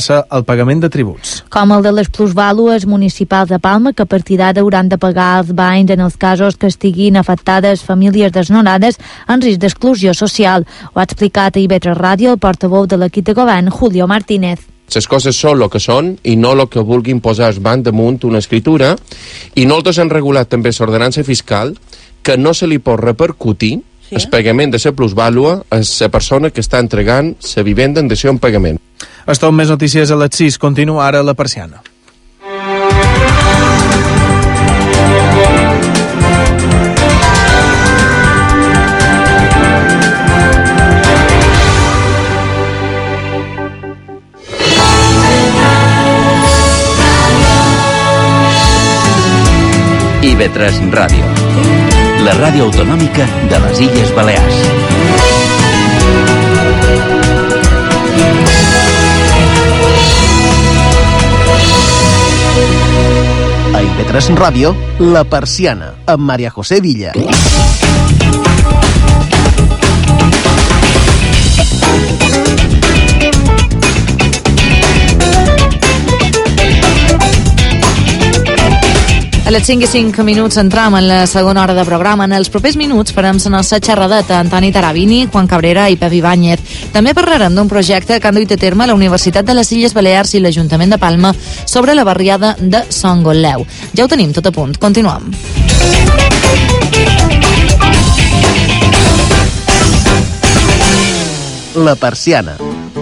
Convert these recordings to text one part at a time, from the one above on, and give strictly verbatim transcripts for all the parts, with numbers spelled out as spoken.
el pagament de tributs. Com el de les plusvàlues municipals de Palma, que a partir d'ara hauran de pagar els banys en els casos que estiguin afectades famílies desnonades en risc d'exclusió social. Ho ha explicat a I V tres Ràdio el portaveu de l'equip de govern, Julio Martínez. Les coses són el que són i no el que vulguin posar es van damunt una escritura, i nosaltres hem regulat també l'ordenança fiscal que no se li pot repercutir sí. el pagament de la plusvàlua a la persona que està entregant la vivenda en dació en pagament. Esto amb més notícies a les sis. Continua ara La Persiana. I V tres Ràdio, la ràdio autonòmica de les Illes Balears. A I V tres Ràdio, La Persiana, amb Maria José Villa. A les cinc i cinc minuts entram en la segona hora de programa. En els propers minuts farem la nostra xerradeta Antoni Tarabini, Juan Cabrera i Pep Ibáñez. També parlarem d'un projecte que han duit a terme la Universitat de les Illes Balears i l'Ajuntament de Palma sobre la barriada de Son Gotleu. Ja ho tenim tot a punt. Continuem. La Persiana.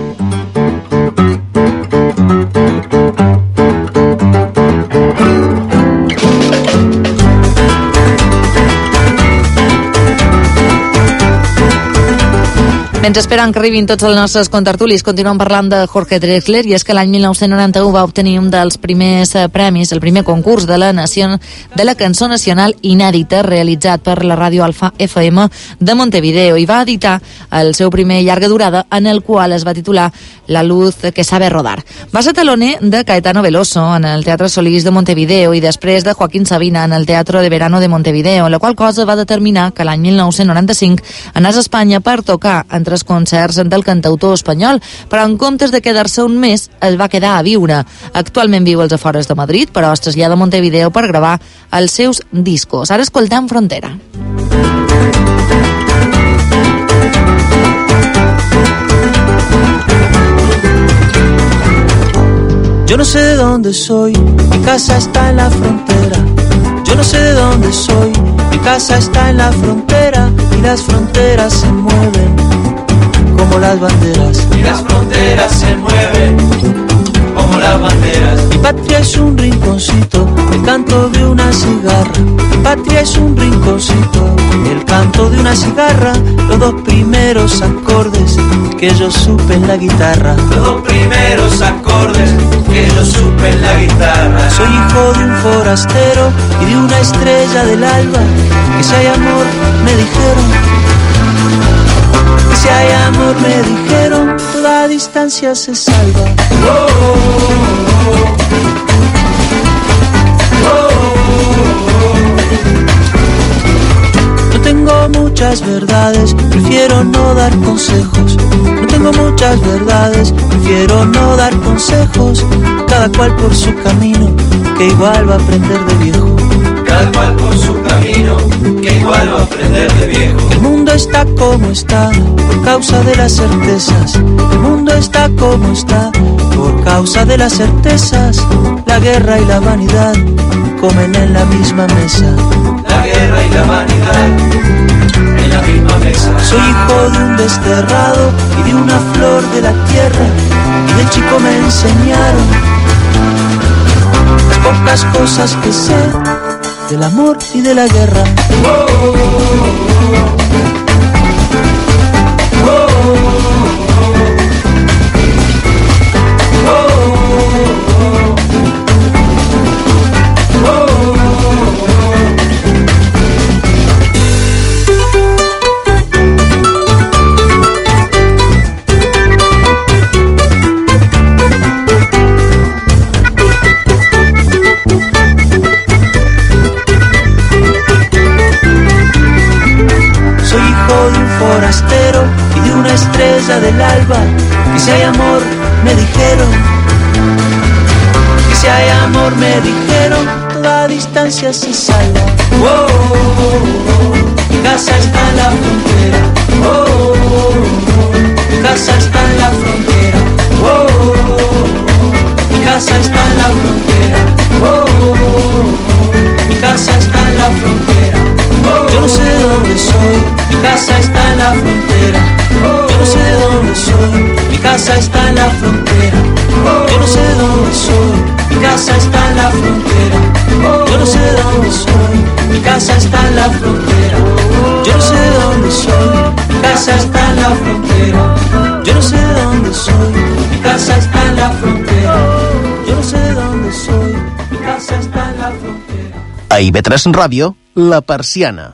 Mentre esperen que arribin tots els nostres contertulis, continuem parlant de Jorge Drexler, i és que l'any mil nou-cents noranta-u va obtenir un dels primers premis, el primer concurs de la nació de la cançó nacional inèdita realitzat per la ràdio Alfa F M de Montevideo, i va editar el seu primer llarga durada, en el qual es va titular La luz que sabe rodar. Va ser teloner de Caetano Veloso en el Teatre Solís de Montevideo i després de Joaquín Sabina en el Teatro de Verano de Montevideo, la qual cosa va determinar que l'any mil nou-cents noranta-cinc anés a Espanya per tocar entre els concerts del cantautor espanyol, però en comptes de quedar-se un mes, es va quedar a viure. Actualment viu als afores de Madrid, però es trasllada a Montevideo per gravar els seus discos. Ara escoltem Frontera. Yo no sé de dónde soy, mi casa está en la frontera. Yo no sé de dónde soy, mi casa está en la frontera. Y las fronteras se mueven como las banderas. Y las fronteras se mueven como las banderas. Mi patria es un rinconcito, el canto de una cigarra. Mi patria es un rinconcito, el canto de una cigarra. Los dos primeros acordes que yo supe en la guitarra. Los dos primeros acordes que yo supe en la guitarra. Soy hijo de un forastero y de una estrella del alba. Que si hay amor me dijeron, que si hay amor me dijeron, toda distancia se salva. Oh, oh, oh, oh. No tengo muchas verdades, prefiero no dar consejos. No tengo muchas verdades, prefiero no dar consejos. Cada cual por su camino, que igual va a aprender de viejo. Cada cual por su camino, que igual va a aprender de viejo. El mundo está como está, por causa de las certezas. El mundo está como está, por causa de las certezas. La guerra y la vanidad comen en la misma mesa. La guerra y la vanidad en la misma mesa. Soy hijo de un desterrado y de una flor de la tierra. Y de chico me enseñaron las pocas cosas que sé del amor y de la guerra. Oh, oh, oh, oh. distancia se salva. Oh, oh, oh, oh. Mi casa está en la frontera. Oh, oh, oh, oh. Mi casa está en la frontera. Oh, oh, oh, oh. Mi casa está en la frontera. Oh, oh, oh, oh. Mi casa está en la frontera. Yo no sé dónde soy. Mi casa está en la frontera. Yo no sé dónde soy. Mi casa está en la frontera. Yo no sé dónde soy. Mi casa está en la frontera. Yo no sé dónde soy. Mi casa está en la frontera. Yo no sé dónde soy. Mi casa está en la frontera. Yo no sé dónde soy. Mi casa está en la frontera. Yo no sé dónde soy. Mi casa está en la frontera. A I V tres Ràdio, La Persiana.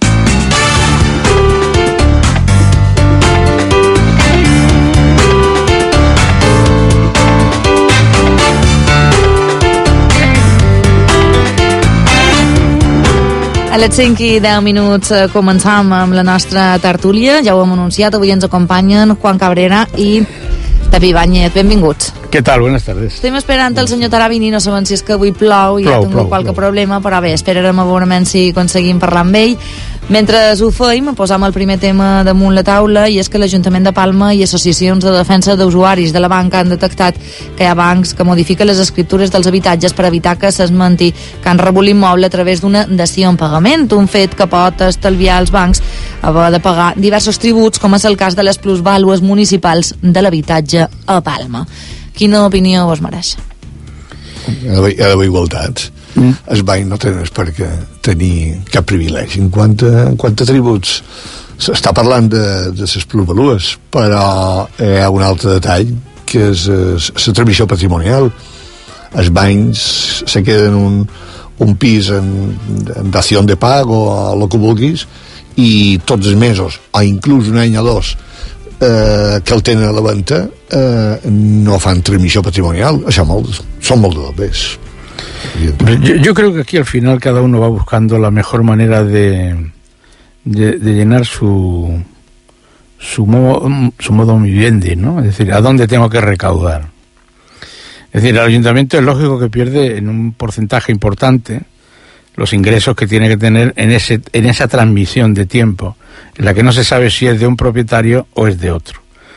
A les cinc i deu minuts començam amb la nostra tertúlia. Ja ho hem anunciat, avui ens acompanyen Juan Cabrera i David Ibáñez. Benvinguts. ¿Qué tal? Buenas tardes. Estem esperant el senyor Tarabini, no sabem si és que avui plou i plou, ha tingut plou, qualque plou. problema, però bé, esperarem a veure si aconseguim parlar amb ell. Mentre ho feim, posam el primer tema damunt la taula, i és que l'Ajuntament de Palma i associacions de defensa d'usuaris de la banca han detectat que hi ha bancs que modifiquen les escriptures dels habitatges per evitar que s'esmenti que han rebut l'immoble a través d'una dació en pagament, un fet que pot estalviar als bancs haver de pagar diversos tributs, com és el cas de les plusvàlues municipals de l'habitatge a Palma. Quina opinió vos mereix? Hi ha d'haver igualtats. Mm. Els bancs no tenen per què tenir cap privilegi en quant a, en quant a tributs. S'està parlant de, de les plusvalues, però hi ha un altre detall, que és la transmissió patrimonial. Els bancs se queden un, un pis en, en dació de pago o el que vulguis, i tots els mesos, o inclús un any o dos, eh, que el tenen a la venda, eh, no fan transmissió patrimonial. Això molt, són molt de dobles. Yo, yo creo que aquí al final cada uno va buscando la mejor manera de, de, de llenar su su modo, su modo vivendi, ¿no? Es decir, ¿a dónde tengo que recaudar? Es decir, el ayuntamiento es lógico que pierde en un porcentaje importante los ingresos que tiene que tener en ese en esa transmisión de tiempo, en la que no se sabe si es de un propietario o es de otro.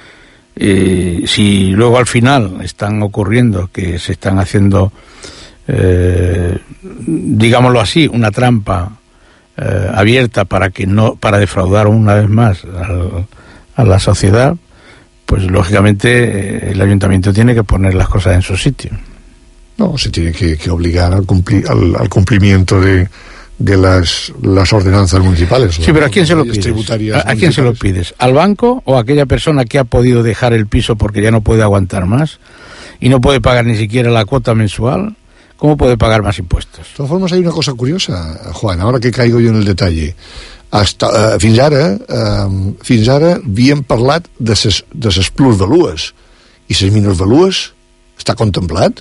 Y si luego al final están ocurriendo que se están haciendo, Eh, digámoslo así, una trampa eh, abierta para que no para defraudar una vez más al, a la sociedad, pues lógicamente eh, el ayuntamiento tiene que poner las cosas en su sitio. No, se tiene que, que obligar al, cumpli, al, al cumplimiento de, de las, las ordenanzas municipales. Sí, pero ¿a quién se lo pides? ¿A, ¿A quién se lo pides? ¿Al banco o a aquella persona que ha podido dejar el piso porque ya no puede aguantar más y no puede pagar ni siquiera la cuota mensual? ¿Cómo puede pagar más impuestos? De todas formas, hay una cosa curiosa, Juan, ahora que caigo yo en el detalle. Hasta, uh, fins ara, uh, fins ara havíem parlat de ses, de ses plusvalues, i ses minusvalues està contemplat?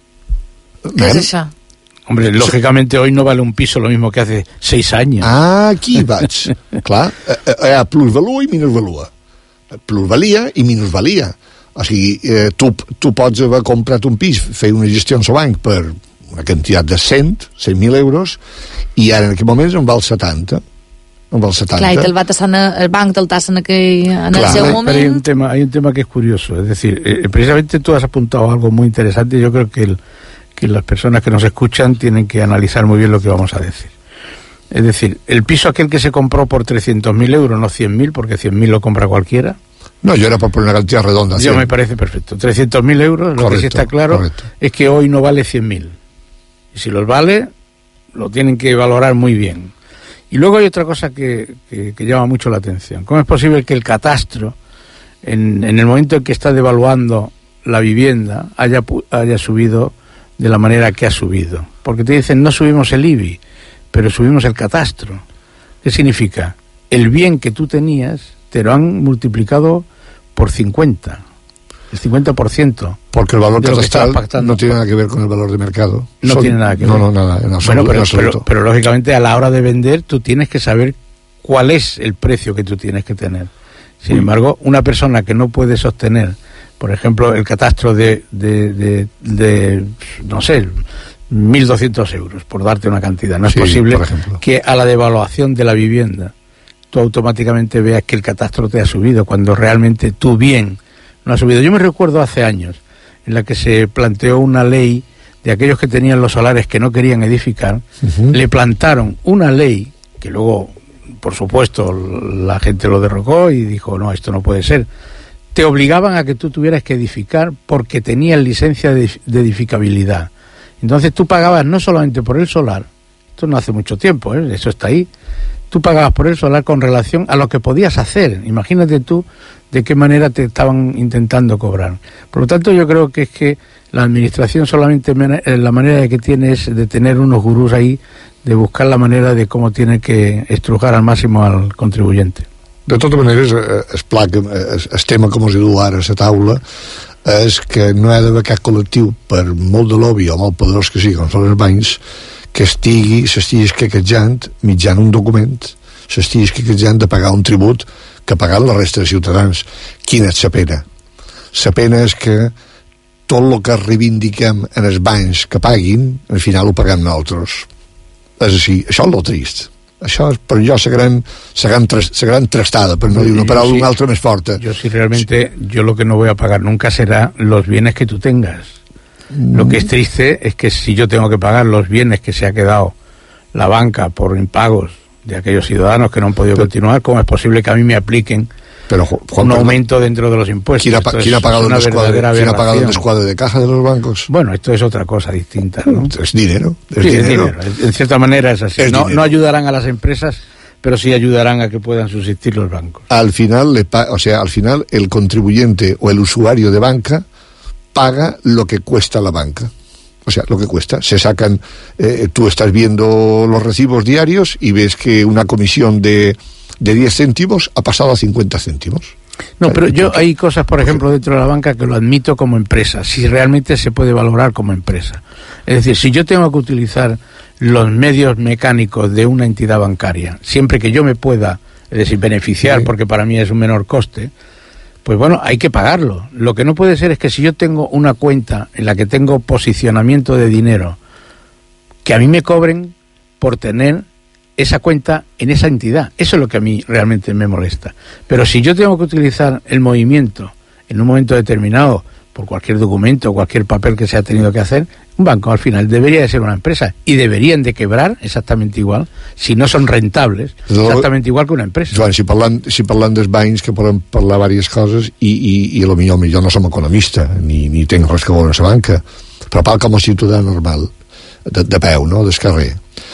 ¿Qué es eso? Hombre, lógicamente hoy no vale un piso lo mismo que hace seis años. Ah, aquí vaig. Clar, hi ha plusvalua i minusvalua. Plusvalia i minusvalia. O sigui, eh, tu, tu pots haver comprat un pis, fer una gestió en el banc per una quantitat de cent, cent mil euros, i ara en aquest moment en val setanta. En val setanta. Clar, i te'l va tassar el banc, te'l tassa en, aquell, en Claro, el seu pero moment. hay un tema, hay un tema que es curioso, es decir, eh, precisamente tú has apuntado algo muy interesante. Yo creo que, el, que las personas que nos escuchan tienen que analizar muy bien lo que vamos a decir. Es decir, el piso aquel que se compró por trescientos mil euros, no cien mil, porque cien mil lo compra cualquiera. No, yo era por poner una cantidad redonda. Yo me parece perfecto. trescientos mil euros, lo correcto, que sí está claro correcto. es que hoy no vale cien mil. Y si los vale, lo tienen que valorar muy bien. Y luego hay otra cosa que, que, que llama mucho la atención. ¿Cómo es posible que el catastro, en, en el momento en que está devaluando la vivienda, haya, haya subido de la manera que ha subido? Porque te dicen, no subimos el I B I, pero subimos el catastro. ¿Qué significa? El bien que tú tenías te lo han multiplicado por cincuenta, el cincuenta por ciento. Porque el valor catastral pactando no tiene nada que ver con el valor de mercado. No Son, tiene nada que ver. No, no, nada, en absoluto. Bueno, pero, en absoluto. pero, pero lógicamente a la hora de vender tú tienes que saber cuál es el precio que tú tienes que tener. Sin embargo, una persona que no puede sostener, por ejemplo, el catastro de, de, de, de no sé, mil doscientos euros, por darte una cantidad. No es sí, posible que a la devaluación de la vivienda tú automáticamente veas que el catastro te ha subido cuando realmente tu bien no ha subido. Yo me recuerdo hace años en la que se planteó una ley de aquellos que tenían los solares que no querían edificar, uh-huh. le plantaron una ley que luego, por supuesto, la gente lo derrocó y dijo, no, esto no puede ser. Te obligaban a que tú tuvieras que edificar porque tenías licencia de, de edificabilidad. Entonces tú pagabas no solamente por el solar, esto no hace mucho tiempo, ¿eh? Eso está ahí, tú pagabas por el solar con relación a lo que podías hacer. Imagínate tú de qué manera te estaban intentando cobrar. Por lo tanto, yo creo que es que la administración solamente la manera que tiene es de tener unos gurús ahí, de buscar la manera de cómo tiene que estrujar al máximo al contribuyente. De totes maneres, el pla que, el tema com us diu ara a la taula és que no hi ha d'haver cap col·lectiu, per molt de lobby o molt poderós que sigui, com són els bancs, que estigui, s'estigui esquequejant mitjant un document, s'estigui esquequejant de pagar un tribut que pagant la resta de ciutadans. Quina és la pena? La pena és que tot el que reivindiquem en els bancs que paguin, al final ho paguem nosaltres. És així, això és lo trist. Això és per jo la gran, la gran, la gran trastada, per no dir una paraula sí, una altra més forta. Yo sí, realmente, yo lo que no voy a pagar nunca será los bienes que tú tengas. Mm. Lo que es triste es que si yo tengo que pagar los bienes que se ha quedado la banca por impagos de aquellos ciudadanos que no han podido pero, continuar, ¿cómo es posible que a mí me apliquen pero, Juan, un aumento dentro de los impuestos? ¿Quién ha, pa ¿quién ha pagado, el descuadre, ¿quién ha pagado el descuadre de caja de los bancos? Bueno, esto es otra cosa distinta, ¿no? Es dinero. Es sí, dinero. Es dinero. En cierta manera es así. Es no, no ayudarán a las empresas, pero sí ayudarán a que puedan subsistir los bancos. Al final, le pa o sea, al final el contribuyente o el usuario de banca paga lo que cuesta la banca. O sea, lo que cuesta. Se sacan, eh, tú estás viendo los recibos diarios y ves que una comisión de, de diez céntimos ha pasado a cincuenta céntimos. No, pero yo hay cosas, por ejemplo, dentro de la banca que lo admito como empresa, si realmente se puede valorar como empresa. Es decir, si yo tengo que utilizar los medios mecánicos de una entidad bancaria, siempre que yo me pueda, es decir, beneficiar, sí, porque para mí es un menor coste, pues bueno, hay que pagarlo. Lo que no puede ser es que si yo tengo una cuenta en la que tengo posicionamiento de dinero, que a mí me cobren por tener esa cuenta en esa entidad. Eso es lo que a mí realmente me molesta. Pero si yo tengo que utilizar el movimiento en un momento determinado, por cualquier documento o cualquier papel que se ha tenido que hacer, un banco al final debería de ser una empresa y deberían de quebrar exactamente igual, si no son rentables, exactamente igual que una empresa. Joan, si parlant, si parlant dels bancs, que podem parlar diverses coses, i, i, i a lo millor jo no som economista, ni, ni tinc res que veure amb la banca, però parlo com a ciutadà normal, de, de peu, no?, del carrer.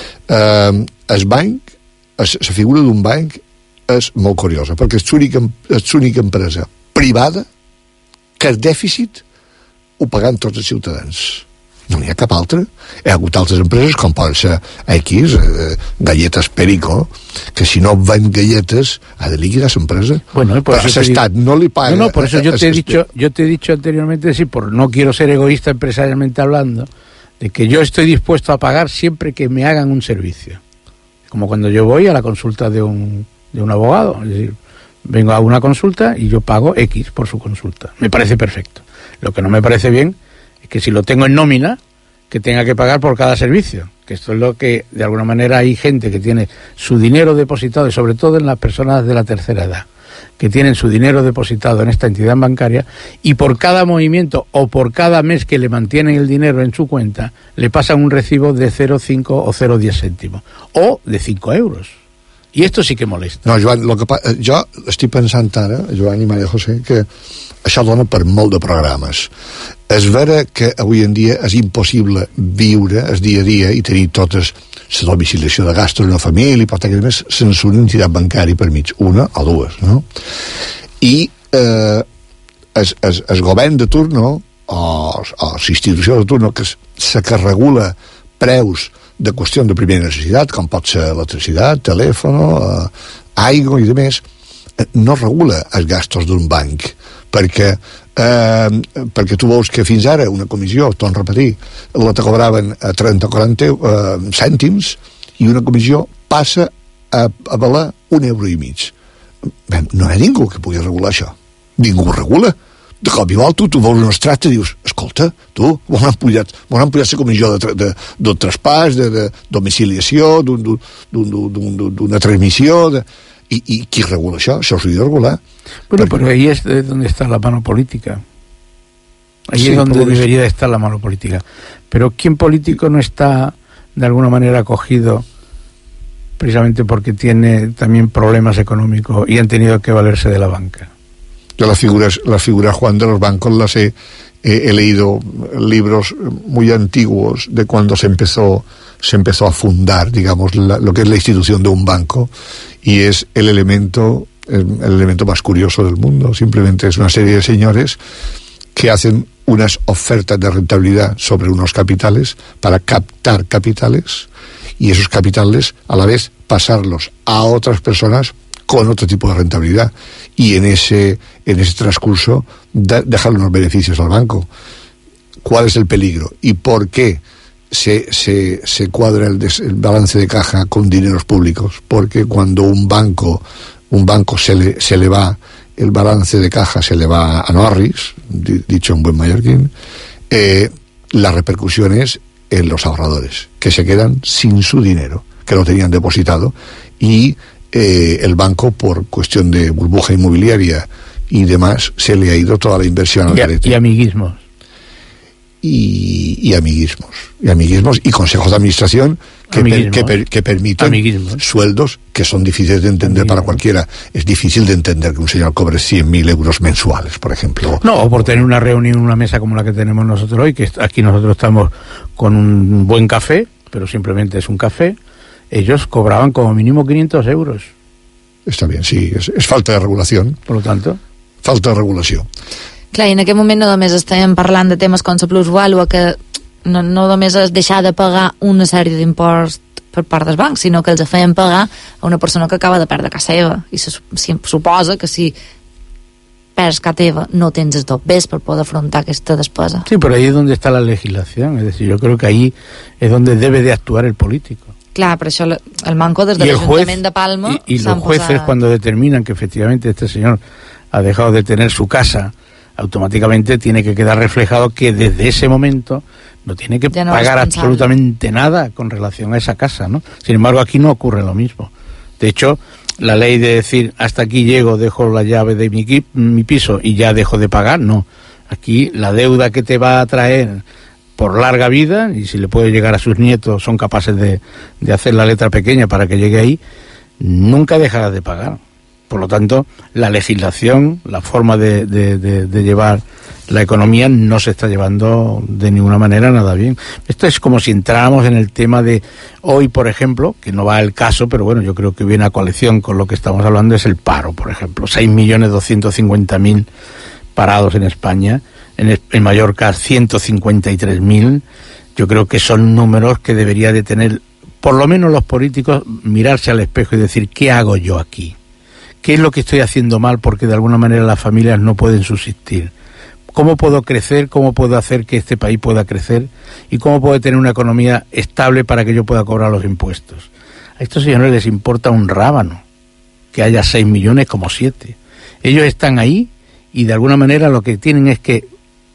Eh, el banc, la figura d'un banc és molt curiosa, perquè és l'única empresa privada que el dèficit ho paguen tots els ciutadans. No n'hi ha cap altra. Hi ha hagut altres empreses, com poden ser X, eh, Galletes Perico, que si no ven galletes ha de liquidar su empresa. Bueno, por pero eso Estat no le paga. No, no, por eso yo te he dicho, yo te he dicho anteriormente, sí, por no quiero ser egoísta empresarialmente hablando, de que yo estoy dispuesto a pagar siempre que me hagan un servicio. Como cuando yo voy a la consulta de un, de un abogado, es decir, vengo a una consulta y yo pago X por su consulta. Me parece perfecto. Lo que no me parece bien es que si lo tengo en nómina, que tenga que pagar por cada servicio. Que esto es lo que, de alguna manera, hay gente que tiene su dinero depositado, y sobre todo en las personas de la tercera edad, que tienen su dinero depositado en esta entidad bancaria, y por cada movimiento o por cada mes que le mantienen el dinero en su cuenta, le pasan un recibo de cero coma cinco o cero coma diez céntimos, o de cinco euros. I esto sí que molesta. No, Joan, lo que pa... jo estic pensant ara, Joan i Maria José, que això dona per molt de programes. És vera que avui en dia és impossible viure el dia a dia i tenir totes la domiciliació de gastos en una família i per tant, a més, sense una entitat bancària per mig, una o dues, no? I eh, el, el, el govern de turno o, o l'institució de turno, que és la que regula preus de qüestió de primera necessitat, com pot ser electricitat, telèfon, eh, aigua i demés, eh, no regula els gastos d'un banc, perquè, eh, perquè tu veus que fins ara una comissió, torno a repetir, la te cobraven a trenta o quaranta eh, cèntims, i una comissió passa a, a valer un euro i mig. Bé, no hi ha ningú que pugui regular això. Ningú ho regula. de cop i volta tu veus un extracte i dius, escolta, tu, m'han ampullat, m'han ampullat la comissió de, de, del traspàs, de, de domiciliació, d'una transmissió, de, i, i qui regula això? Això s'ho ha de regular. Bueno, perquè... pero ahí es donde está la mano política. Ahí sí, es donde debería de estar la mano política. Pero ¿quién político no está de alguna manera acogido precisamente porque tiene también problemas económicos y han tenido que valerse de la banca? Yo las figuras, las figuras, Juan, de los bancos las he, he, he leído libros muy antiguos de cuando se empezó, se empezó a fundar, digamos, la, lo que es la institución de un banco, y es el elemento, el, el elemento más curioso del mundo. Simplemente es una serie de señores que hacen unas ofertas de rentabilidad sobre unos capitales para captar capitales, y esos capitales a la vez pasarlos a otras personas con otro tipo de rentabilidad, y en ese en ese transcurso de, dejar unos beneficios al banco. ¿Cuál es el peligro? ¿Y por qué se, se, se cuadra el, des, el balance de caja con dineros públicos? Porque cuando un banco un banco se le, se le va el balance de caja, se le va a Norris, dicho en buen mallorquín, eh, la repercusión es en los ahorradores, que se quedan sin su dinero, que lo tenían depositado, y eh, el banco, por cuestión de burbuja inmobiliaria y demás, se le ha ido toda la inversión al garete. Y amiguismos. Y, y amiguismos. Y amiguismos y consejos de administración que, per, que, per, que permiten amiguismos. Sueldos que son difíciles de entender amiguismos. Para cualquiera. Es difícil de entender que un señor cobre cien mil euros mensuales, por ejemplo. No, o por tener una reunión, una mesa como la que tenemos nosotros hoy, que aquí nosotros estamos con un buen café, pero simplemente es un café. Ellos cobraban como mínimo quinientos euros. Està bé, sí, és, és falta de regulació. Per lo tanto. Falta de regulació. Clar, i en aquest moment no només estem parlant de temes com la plusvàlua, que no, no només és deixar de pagar una sèrie d'imposts per part dels bancs, sinó que els feien pagar a una persona que acaba de perdre casa seva. I se si, suposa que si perds casa teva no tens els dobbers per poder afrontar aquesta despesa. Sí, pero ahí es donde está la legislación. Es decir, yo creo que ahí es donde debe de actuar el político. Claro, por eso el manco desde el Ayuntamiento de Palma... Y, y los jueces posado... cuando determinan que efectivamente este señor ha dejado de tener su casa, automáticamente tiene que quedar reflejado que desde ese momento no tiene que no pagar absolutamente nada con relación a esa casa, ¿no? Sin embargo, aquí no ocurre lo mismo. De hecho, la ley de decir hasta aquí llego, dejo la llave de mi, mi piso y ya dejo de pagar, no. Aquí la deuda que te va a traer por larga vida, y si le puede llegar a sus nietos, son capaces de, de hacer la letra pequeña para que llegue ahí, nunca dejará de pagar. Por lo tanto, la legislación, la forma de, de, de, de llevar la economía no se está llevando de ninguna manera nada bien. Esto es como si entráramos en el tema de hoy, por ejemplo, que no va al caso, pero bueno, yo creo que viene a coalición con lo que estamos hablando, es el paro, por ejemplo. seis millones doscientos cincuenta mil parados en España, en, en Mallorca ciento cincuenta y tres mil. Yo creo que son números que debería de tener, por lo menos los políticos, mirarse al espejo y decir, ¿qué hago yo aquí? ¿Qué es lo que estoy haciendo mal? Porque de alguna manera las familias no pueden subsistir. ¿Cómo puedo crecer? ¿Cómo puedo hacer que este país pueda crecer? ¿Y cómo puedo tener una economía estable para que yo pueda cobrar los impuestos? A estos señores les importa un rábano que haya seis millones como siete. Ellos están ahí y de alguna manera lo que tienen es que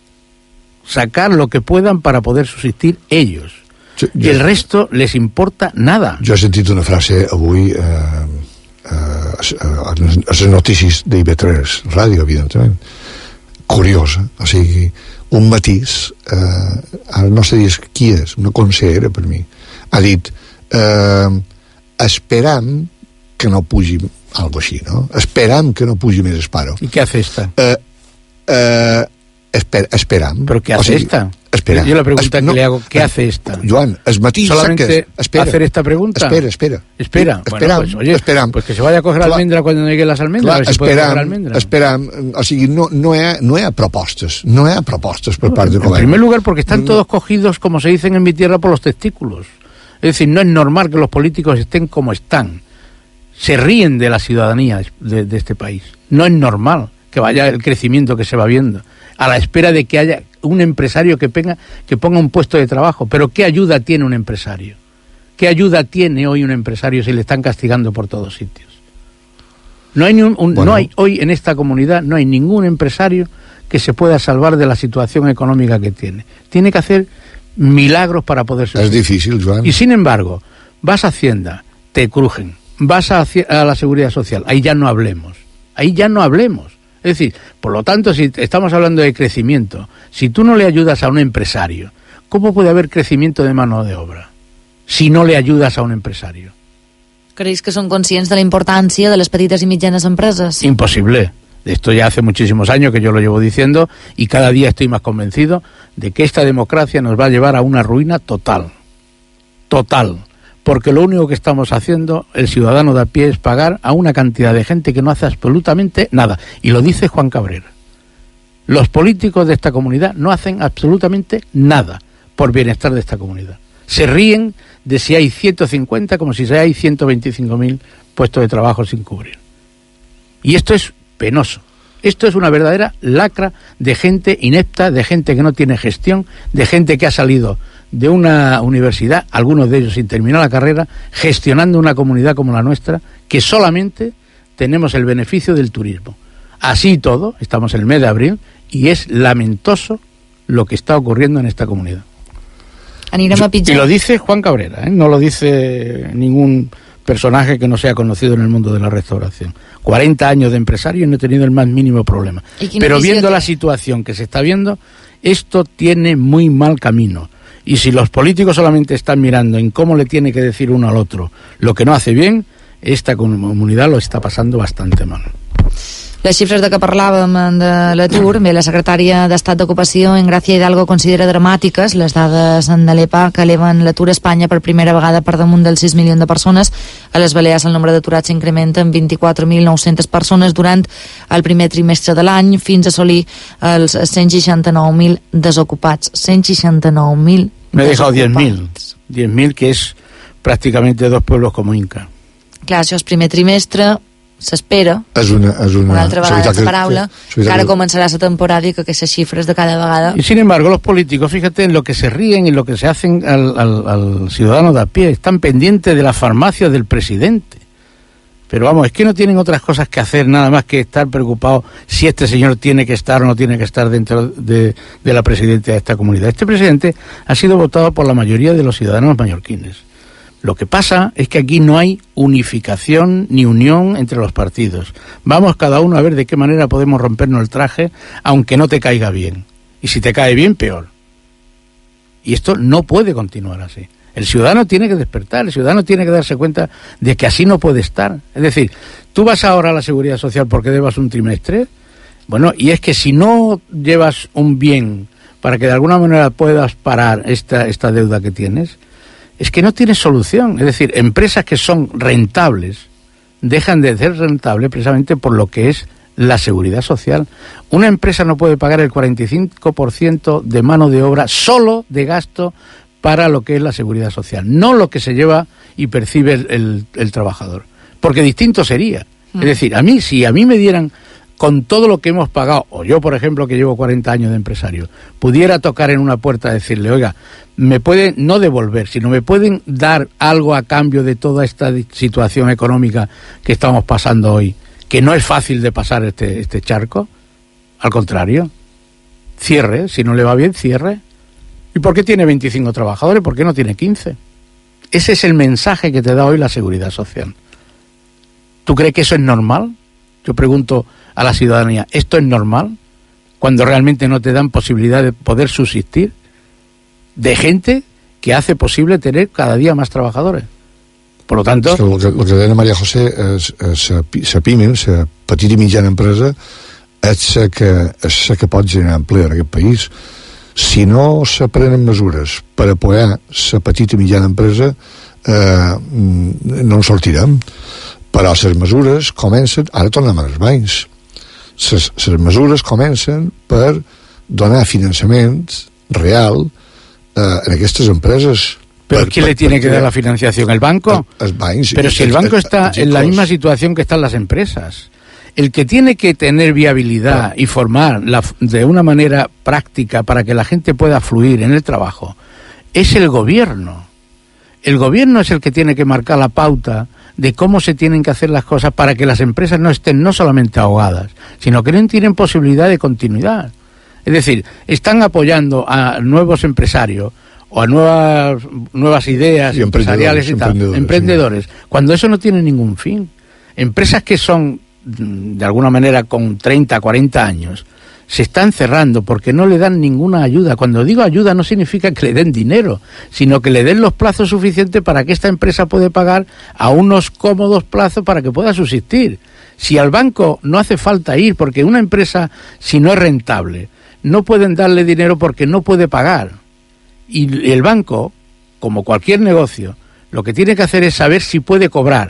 sacar lo que puedan para poder subsistir ellos. Jo, I el resto les importa nada. Jo he sentit una frase avui... Eh... Uh, a les notícies d'I V tres Ràdio, evidentment, curiosa, o sigui, un matís, uh, ara no sé dir qui és, una consellera per mi, ha dit uh, esperam que no pugi algo així, no? Esperam que no pugi més el paro. I què hace esta? Uh, uh, esper, esperam. ¿Pero qué hace o sigui, esta? Espera. Yo la pregunta es, que no, le hago, ¿qué hace esta? Joan, es matís... ¿Solamente espera, hacer esta pregunta? Espera, espera. Espera. Esperam, bueno, pues, oye, esperam. Pues que se vaya a coger clar, almendra cuando lleguen las almendras. Clar, a ver si esperam, esperam. O sigui, no, no, hi ha, no hi ha propostes. No hi ha propostes per no, part del govern. En primer lugar, porque están no. todos cogidos, como se dicen en mi tierra, por los testículos. Es decir, no es normal que los políticos estén como están. Se ríen de la ciudadanía de, de este país. No es normal que vaya el crecimiento que se va viendo, a la espera de que haya un empresario que ponga, que ponga un puesto de trabajo. Pero ¿qué ayuda tiene un empresario? ¿Qué ayuda tiene hoy un empresario si le están castigando por todos sitios? No hay, ni un, un, bueno. no hay hoy en esta comunidad, no hay ningún empresario que se pueda salvar de la situación económica que tiene. Tiene que hacer milagros para poder subsistir. Es difícil, Joan. Y sin embargo, vas a Hacienda, te crujen, vas a, a la Seguridad Social, ahí ya no hablemos, ahí ya no hablemos. Es decir, por lo tanto, si estamos hablando de crecimiento, si tú no le ayudas a un empresario, ¿cómo puede haber crecimiento de mano de obra si no le ayudas a un empresario? ¿Creéis que son conscientes de la importancia de las petitas y medianas empresas? Imposible. Esto ya hace muchísimos años que yo lo llevo diciendo y cada día estoy más convencido de que esta democracia nos va a llevar a una ruina total. Total. Porque lo único que estamos haciendo el ciudadano de a pie es pagar a una cantidad de gente que no hace absolutamente nada. Y lo dice Juan Cabrera. Los políticos de esta comunidad no hacen absolutamente nada por bienestar de esta comunidad. Se ríen de si hay ciento cincuenta como si hay ciento veinticinco mil puestos de trabajo sin cubrir. Y esto es penoso. Esto es una verdadera lacra de gente inepta, de gente que no tiene gestión, de gente que ha salido de una universidad, algunos de ellos sin terminar la carrera, gestionando una comunidad como la nuestra, que solamente tenemos el beneficio del turismo. Así y todo, estamos en el mes de abril, y es lamentoso lo que está ocurriendo en esta comunidad. Y lo dice Juan Cabrera, ¿eh? No lo dice ningún personaje que no sea conocido en el mundo de la restauración. cuarenta años de empresario y no he tenido el más mínimo problema. Pero viendo la situación que se está viendo, esto tiene muy mal camino. Y si los políticos solamente están mirando en cómo le tiene que decir uno al otro lo que no hace bien, esta comunidad lo está pasando bastante mal. Les xifres de què parlàvem de l'atur, bé, la secretària d'Estat d'Ocupació, Engracia Hidalgo, considera dramàtiques les dades de l'E P A que eleven l'atur a Espanya per primera vegada per damunt dels sis milions de persones. A les Balears el nombre d'aturats s'incrementa en vint-i-quatre mil nou-centes persones durant el primer trimestre de l'any, fins a assolir els cent seixanta-nou mil desocupats. cent seixanta-nou mil Me he dejado diez mil. diez mil, que es prácticamente dos pueblos como Inca. Clar, això és primer trimestre, s'espera, és una, és una, una altra vegada aquesta paraula, que, que ara començarà la temporada i que aquestes xifres de cada vegada... Y sin embargo, los políticos, fíjate en lo que se ríen y lo que se hacen al, al, al ciudadano de a pie, están pendientes de la farmacia del presidente. Pero vamos, es que no tienen otras cosas que hacer, nada más que estar preocupados si este señor tiene que estar o no tiene que estar dentro de, de la presidencia de esta comunidad. Este presidente ha sido votado por la mayoría de los ciudadanos mallorquines. Lo que pasa es que aquí no hay unificación ni unión entre los partidos. Vamos cada uno a ver de qué manera podemos rompernos el traje, aunque no te caiga bien. Y si te cae bien, peor. Y esto no puede continuar así. El ciudadano tiene que despertar, el ciudadano tiene que darse cuenta de que así no puede estar. Es decir, tú vas ahora a la Seguridad Social porque debas un trimestre. Bueno, y es que si no llevas un bien para que de alguna manera puedas parar esta, esta deuda que tienes, es que no tienes solución. Es decir, empresas que son rentables dejan de ser rentables precisamente por lo que es la seguridad social. Una empresa no puede pagar el cuarenta y cinco por ciento de mano de obra solo de gasto para lo que es la seguridad social, no lo que se lleva y percibe el, el, el trabajador. Porque distinto sería. Mm. Es decir, a mí, si a mí me dieran con todo lo que hemos pagado, o yo, por ejemplo, que llevo cuarenta años de empresario, pudiera tocar en una puerta y decirle, oiga, me pueden no devolver, sino me pueden dar algo a cambio de toda esta situación económica que estamos pasando hoy, que no es fácil de pasar este, este charco. Al contrario, cierre, si no le va bien, cierre. ¿Y por qué tiene veinticinco trabajadores? ¿Por qué no tiene quince? Ese es el mensaje que te da hoy la Seguridad Social. ¿Tú crees que eso es normal? Yo pregunto a la ciudadanía, ¿esto es normal? Cuando realmente no te dan posibilidad de poder subsistir, de gente que hace posible tener cada día más trabajadores. Per tant... Es que el, que, el que deia Maria José és la PIME, la petita i mitjana empresa, és la que, és la que pot generar empleo en aquest país. Si no se prenen mesures per apoyar la petita i mitjana empresa, eh, no en sortirem. Però les mesures comencen... Ara tornem als bancs. Les, les mesures comencen per donar finançament real eh, en aquestes empreses. ¿Pero per, quién per, le tiene que dar la financiación? ¿El banco? El, el bancs, Pero si el banco está en la misma situación que están las empresas. El que tiene que tener viabilidad y formar la, de una manera práctica para que la gente pueda fluir en el trabajo es el gobierno. El gobierno es el que tiene que marcar la pauta de cómo se tienen que hacer las cosas para que las empresas no estén no solamente ahogadas, sino que no tienen posibilidad de continuidad. Es decir, están apoyando a nuevos empresarios o a nuevas nuevas ideas sí, empresariales y tal, emprendedores, emprendedores sí. Cuando eso no tiene ningún fin. Empresas que son, de alguna manera, con treinta, cuarenta años, se están cerrando porque no le dan ninguna ayuda. Cuando digo ayuda no significa que le den dinero, sino que le den los plazos suficientes para que esta empresa pueda pagar a unos cómodos plazos para que pueda subsistir. Si al banco no hace falta ir, porque una empresa, si no es rentable, no pueden darle dinero porque no puede pagar. Y el banco, como cualquier negocio, lo que tiene que hacer es saber si puede cobrar.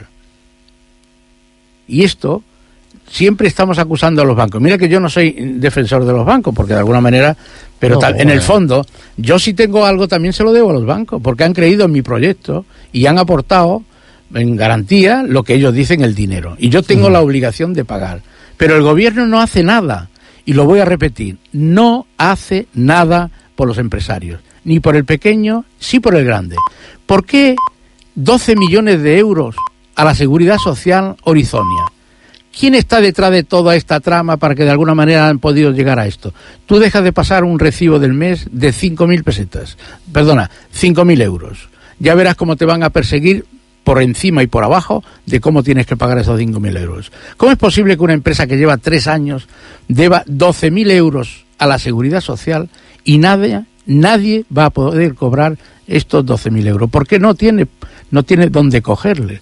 Y esto... Siempre estamos acusando a los bancos. Mira que yo no soy defensor de los bancos, porque de alguna manera, pero no, tal, bueno. En el fondo, yo si tengo algo también se lo debo a los bancos, porque han creído en mi proyecto y han aportado en garantía lo que ellos dicen, el dinero. Y yo tengo uh-huh. la obligación de pagar. Pero el gobierno no hace nada, y lo voy a repetir, no hace nada por los empresarios, ni por el pequeño, sí por el grande. ¿Por qué doce millones de euros a la Seguridad Social Orizonia? ¿Quién está detrás de toda esta trama para que de alguna manera han podido llegar a esto? Tú dejas de pasar un recibo del mes de cinco mil pesetas, perdona, cinco mil euros. Ya verás cómo te van a perseguir por encima y por abajo de cómo tienes que pagar esos cinco mil euros. ¿Cómo es posible que una empresa que lleva tres años deba doce mil euros a la Seguridad Social y nadie, nadie va a poder cobrar estos doce mil euros? Porque no tiene, no tiene dónde cogerle.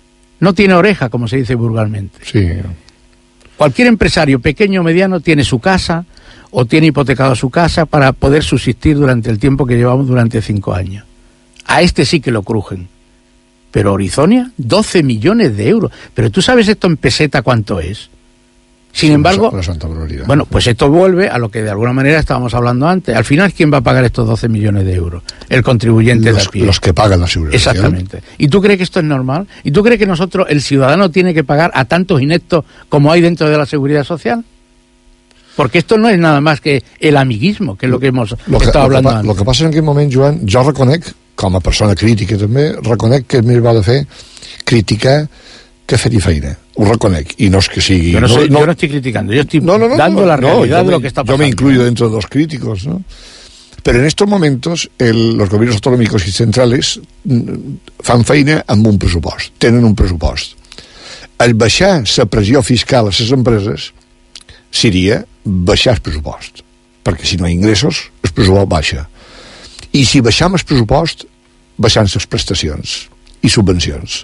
No tiene oreja, como se dice vulgarmente. Sí. Cualquier empresario, pequeño o mediano, tiene su casa o tiene hipotecado su casa para poder subsistir durante el tiempo que llevamos durante cinco años. A este sí que lo crujen. Pero Orizonia, doce millones de euros. Pero tú sabes esto en peseta cuánto es. Sin sí, embargo, la Santa Gloria. Bueno, pues esto vuelve a lo que de alguna manera estábamos hablando antes. Al final, ¿quién va a pagar estos doce millones de euros? El contribuyente los, de a pie. Los que pagan la seguridad. Exactamente. ¿Y tú crees que esto es normal? ¿Y tú crees que nosotros, el ciudadano, tiene que pagar a tantos ineptos como hay dentro de la seguridad social? Porque esto no es nada más que el amiguismo, que es lo que hemos lo que, estado lo hablando que, antes. Lo que passa en aquest moment, Joan, jo reconec, com a persona crítica també, reconec que més val de fer criticar que fer-hi feina. Ho reconec, y no es que sigui... Yo no, soy, no, yo no estoy criticando, yo estoy no, no, no, dando no, la realidad no, de lo me, que está pasando. Yo me incluyo dentro de los críticos, ¿no? Pero en estos momentos el, los gobiernos autonómicos y centrales fan feina amb un pressupost, tenen un pressupost. El baixar la pressió fiscal a les empreses seria baixar el pressupost, perquè si no hi ha ingressos, el pressupost baixa. I si baixam el pressupost, baixant les prestacions i subvencions.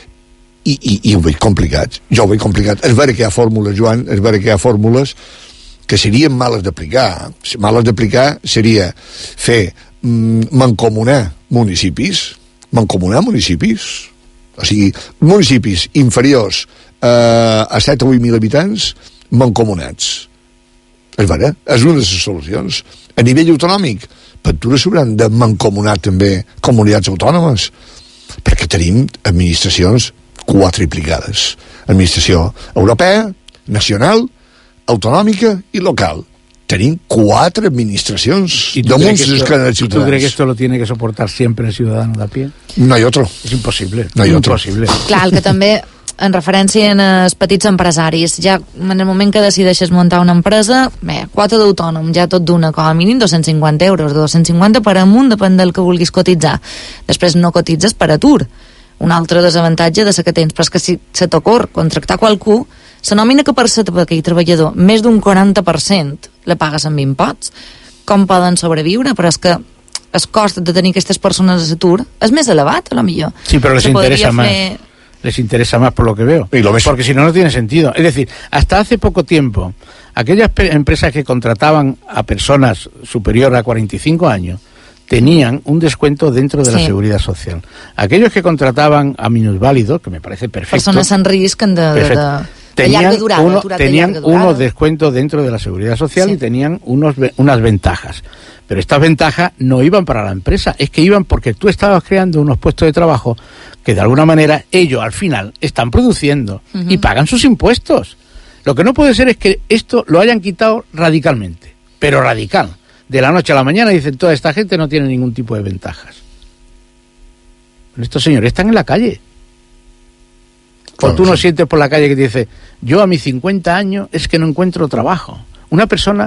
I, i, i ho veig complicat, jo ho veig complicat. És vera que hi ha fórmules, Joan, és vera que hi ha fórmules que serien males d'aplicar. Males d'aplicar seria fer mm, mancomunar municipis, mancomunar municipis, o sigui, municipis inferiors eh, a set o vuit mil habitants mancomunats. És vera, és una de les solucions. A nivell autonòmic, Ventura s'hauran de mancomunar també comunitats autònomes, perquè tenim administracions quadriplicades. Administració europea, nacional, autonòmica i local. Tenim quatre administracions damunt les escales ciutadanas. ¿Tú crees que esto lo tiene que soportar siempre el ciudadano de a pie? No hay otro. Es imposible. No hay es otro. Imposible. Clar, el que també en referència als petits empresaris, ja en el moment que decideixes muntar una empresa, bé, quota d'autònom, ja tot d'una, com a mínim dos-cents cinquanta euros, dos-cents cinquanta per amunt, depèn del que vulguis cotitzar. Després no cotitzes per atur, un altre desavantatge de ser que tens, però és que si se t'ocorre contractar qualcú, la nòmina que percep aquell treballador, més d'un quaranta per cent la pagues amb imposts. Com poden sobreviure? Però és que el cost de tenir aquestes persones a l'atur és més elevat, a lo millor. Sí, pero les se interesa más. Fer... Les interesa más por lo que veo. Y lo ves. Porque si no, no tiene sentido. Es decir, hasta hace poco tiempo, aquellas empresas que contrataban a personas superior a cuarenta y cinco años tenían un descuento dentro de sí. la seguridad social. Aquellos que contrataban a minusválidos, que me parece perfecto. Personas en risc de, de, de, tenían, de durada, uno, de tenían unos descuentos dentro de la seguridad social sí. y tenían unos, unas ventajas. Pero estas ventajas no iban para la empresa, es que iban porque tú estabas creando unos puestos de trabajo que de alguna manera ellos al final están produciendo uh-huh. y pagan sus impuestos. Lo que no puede ser es que esto lo hayan quitado radicalmente, pero radical. De la noche a la mañana dicen, toda esta gente no tiene ningún tipo de ventajas. Estos señores están en la calle. Cuando tú no sientes por la calle que te dice, yo a mis cincuenta años es que no encuentro trabajo. Una persona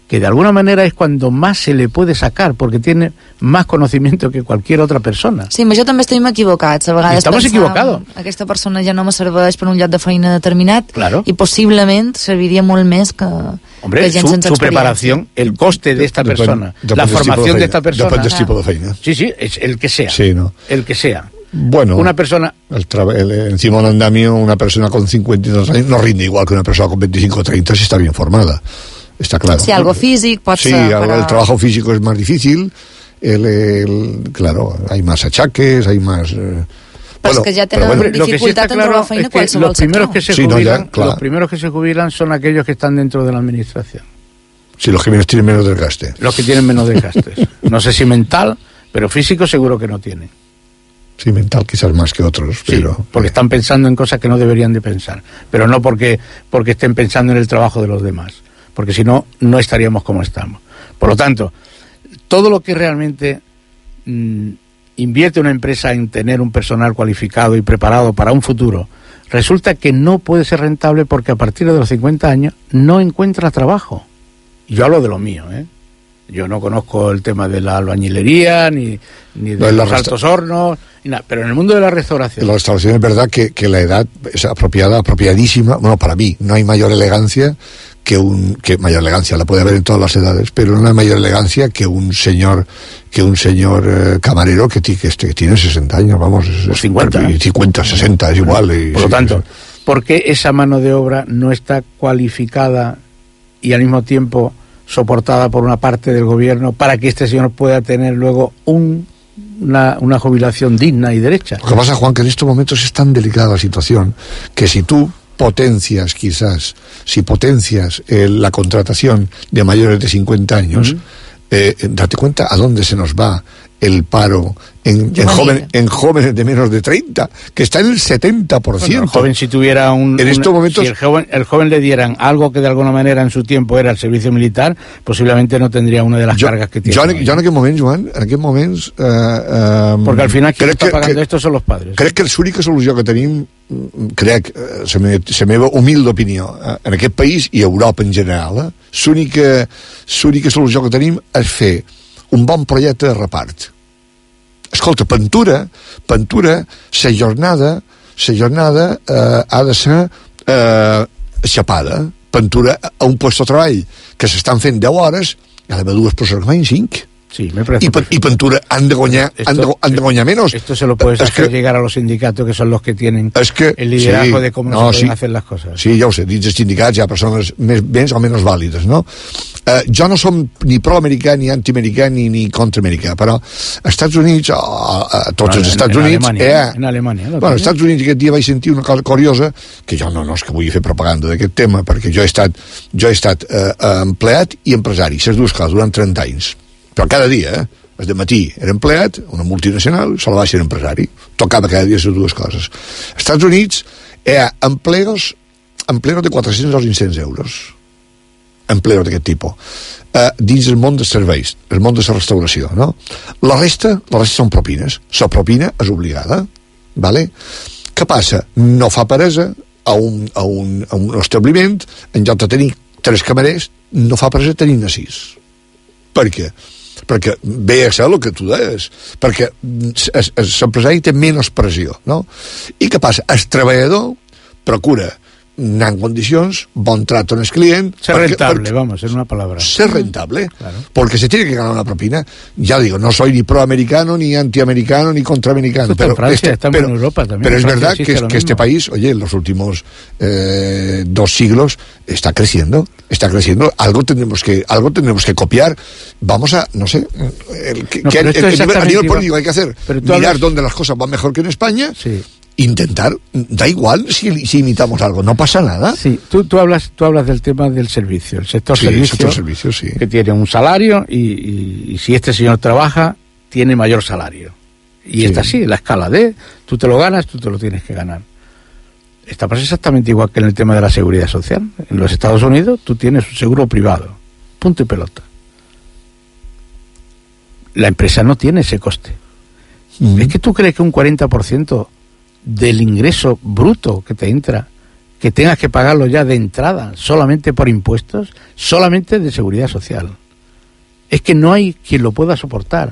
que de alguna manera es cuando más se le puede sacar, porque tiene más conocimiento que cualquier otra persona. Sí, amb això també estem equivocats. A vegades estamos equivocados. Aquesta persona ja no me serveix per un lloc de feina determinat, claro. i possiblement serviria molt més que, Hombre, que gent su, sense su experiencia. preparación, el coste de esta Depèn, persona, depèn la formación de, de esta persona. Depèn del tipus de feina. Sí, sí, es el que sea. Sí, ¿no? El que sea. Bueno, una persona... El tra- el, encima del andamio, una persona con cincuenta y dos años no rinde igual que una persona con veinticinco o treinta si está bien formada. Está claro. Sí, algo físic pot sí, ser... Sí, para... el trabajo físico es más difícil. El, el, claro, hay más achaques, hay más... Eh, Però bueno, és que ja tenen bueno, dificultat sí en trobar feina es que qualsevol los primeros sector. que se sí, jubilan, no, ya, claro. los primeros que se jubilan son aquellos que están dentro de la administración. Sí, los que menos tienen menos desgaste. Los que tienen menos desgastes. No sé si mental, pero físico seguro que no tienen. Sí, mental quizás más que otros, sí, pero... porque están pensando en cosas que no deberían de pensar, pero no porque, porque estén pensando en el trabajo de los demás, porque si no, no estaríamos como estamos. Por lo tanto, todo lo que realmente mmm, invierte una empresa en tener un personal cualificado y preparado para un futuro, resulta que no puede ser rentable porque a partir de los cincuenta años no encuentra trabajo. Yo hablo de lo mío, ¿eh? Yo no conozco el tema de la albañilería, ni, ni de no, los altos hornos, ni nada, pero en el mundo de la restauración... En la restauración es verdad que, que la edad es apropiada, apropiadísima. Bueno, para mí, no hay mayor elegancia que un... que mayor elegancia la puede haber en todas las edades, pero no hay mayor elegancia que un señor que un señor eh, camarero que, que, que tiene sesenta años, vamos... Es, cincuenta. cincuenta, sesenta, es igual. Y, por lo sí, tanto, ¿por qué esa mano de obra no está cualificada y al mismo tiempo soportada por una parte del gobierno para que este señor pueda tener luego un, una, una jubilación digna y derecha? Lo que pasa, Juan, que en estos momentos es tan delicada la situación que si tú potencias, quizás, si potencias eh, la contratación de mayores de cincuenta años, uh-huh. eh, date cuenta a dónde se nos va el paro en, en, joven, en jóvenes de menos de treinta, que está en el setenta por ciento. Bueno, el joven, si tuviera un... En un, estos momentos... Si el joven, el joven le dieran algo que de alguna manera en su tiempo era el servicio militar, posiblemente no tendría una de las jo, cargas que tiene. Jo en, jo en aquest moment, Joan, en aquest moments... Eh, eh, Porque al final quien está que, pagando que, esto son los padres. Crec que l'única solució que tenim, crec, la me, meva humilde opinió, en aquest país i Europa en general, eh, l'única solució que tenim és fer un bon projecte de repart. Escolta, Pentura, Pentura, la jornada, la jornada eh, ha de ser eh, xapada. Pentura a un lloc de treball que s'estan fent deu hores, hi ha d'haver dues persones que fan cinc. Sí, me parece y, y Pentura han de guanyar, esto, han de, han de guanyar menos. Esto se lo puedes es hacer que, llegar a los sindicatos, que son los que tienen es que, el liderazgo sí, de cómo no, se pueden sí, hacer las cosas. Sí, ja ho sé, dins dels sindicats hi ha persones més, més o menys vàlides, no? Eh, jo no som ni pro-americà, ni anti-americà, ni, ni contra-americà, però als Estats Units, a, a, a tots no, els Estats en, en Units... Alemanya, eh, en Alemanya. Bueno, als Estats Units aquest dia vaig sentir una cosa curiosa, que jo no, no és que vull fer propaganda d'aquest tema, perquè jo he estat, jo he estat eh, empleat i empresari, les dues coses, durant trenta anys. Però cada dia, eh? El de matí era empleat, una multinacional, se la va ser empresari. Tocava cada dia les dues coses. Als Estats Units hi ha empleos, empleos de quatre-cents o cinc-cents euros. Empleos d'aquest tipus. Eh, dins el món dels serveis, el món de la restauració, no? La resta, la resta són propines. La propina és obligada, vale? Què passa? No fa peresa a un, a un, a un establiment, en lloc de tenir tres camarers, no fa peresa tenir-ne sis. Per què? Perquè ve a ser el que tu deies, perquè l'empresari té menys pressió, no? I què passa? El treballador procura anar en condicions, bon trato en el client... Ser perquè, rentable, perquè, vamos, en una palabra. Ser rentable, claro. Porque se tiene que ganar una propina. Ya digo, no soy ni proamericano, ni antiamericano, ni contraamericano. Pero, en Francia, este, pero, en Europa también. Pero es verdad que, que este país, oye, en los últimos eh, dos siglos está creciendo, está creciendo. Algo tendremos que, algo tendremos que copiar. Vamos a, no sé, el, que, no, que el, el, el, a nivel político hay que hacer, mirar hablas... dónde las cosas van mejor que en España. Sí. Intentar, da igual si, si imitamos algo, no pasa nada. Sí, tú, tú, hablas, tú hablas del tema del servicio, el sector sí, servicio, el sector servicio sí. Que tiene un salario y, y, y si este señor trabaja, tiene mayor salario. Y sí. Está así, la escala de, tú te lo ganas, tú te lo tienes que ganar. Esta pasa exactamente igual que en el tema de la seguridad social. En los Estados Unidos tú tienes un seguro privado, punto y pelota. La empresa no tiene ese coste. Mm. ¿Es que tú crees que un cuarenta por ciento del ingreso bruto que te entra que tengas que pagarlo ya de entrada, solamente por impuestos, solamente de seguridad social. Es que no hay quien lo pueda soportar.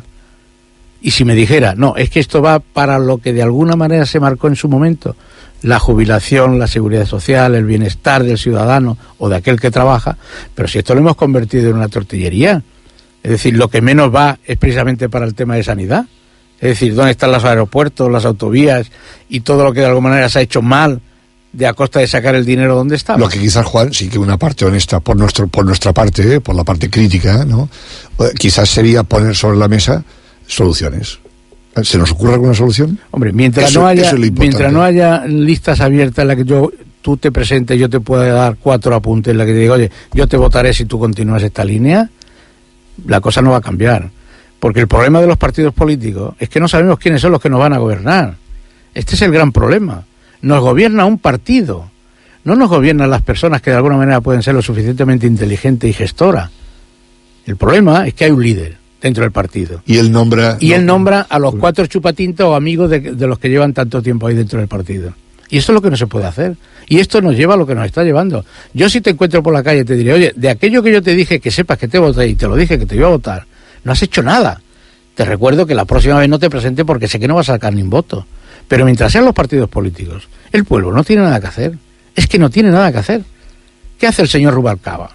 Y si me dijera, no, es que esto va para lo que de alguna manera se marcó en su momento, la jubilación, la seguridad social, el bienestar del ciudadano o de aquel que trabaja, pero si esto lo hemos convertido en una tortillería, es decir, lo que menos va es precisamente para el tema de sanidad, es decir, dónde están los aeropuertos, las autovías y todo lo que de alguna manera se ha hecho mal de a costa de sacar el dinero donde estaba. Lo que quizás, Juan, sí que una parte honesta por nuestro por nuestra parte, ¿eh? por la parte crítica, ¿no? Quizás sería poner sobre la mesa soluciones. ¿Se nos ocurre alguna solución? Hombre, mientras eso, no haya es mientras no haya listas abiertas en las que yo tú te presentes, yo te pueda dar cuatro apuntes en las que te diga, oye, yo te votaré si tú continúas esta línea, la cosa no va a cambiar. Porque el problema de los partidos políticos es que no sabemos quiénes son los que nos van a gobernar. Este es el gran problema. Nos gobierna un partido, no nos gobiernan las personas que de alguna manera pueden ser lo suficientemente inteligentes y gestoras. El problema es que hay un líder dentro del partido. Y él nombra... Y no, él nombra a los cuatro chupatintos o amigos de, de los que llevan tanto tiempo ahí dentro del partido. Y esto es lo que no se puede hacer. Y esto nos lleva a lo que nos está llevando. Yo si te encuentro por la calle te diré, oye, de aquello que yo te dije que sepas que te voté y te lo dije que te iba a votar, no has hecho nada. Te recuerdo que la próxima vez no te presente porque sé que no vas a sacar ni un voto. Pero mientras sean los partidos políticos, el pueblo no tiene nada que hacer. Es que no tiene nada que hacer. ¿Qué hace el señor Rubalcaba?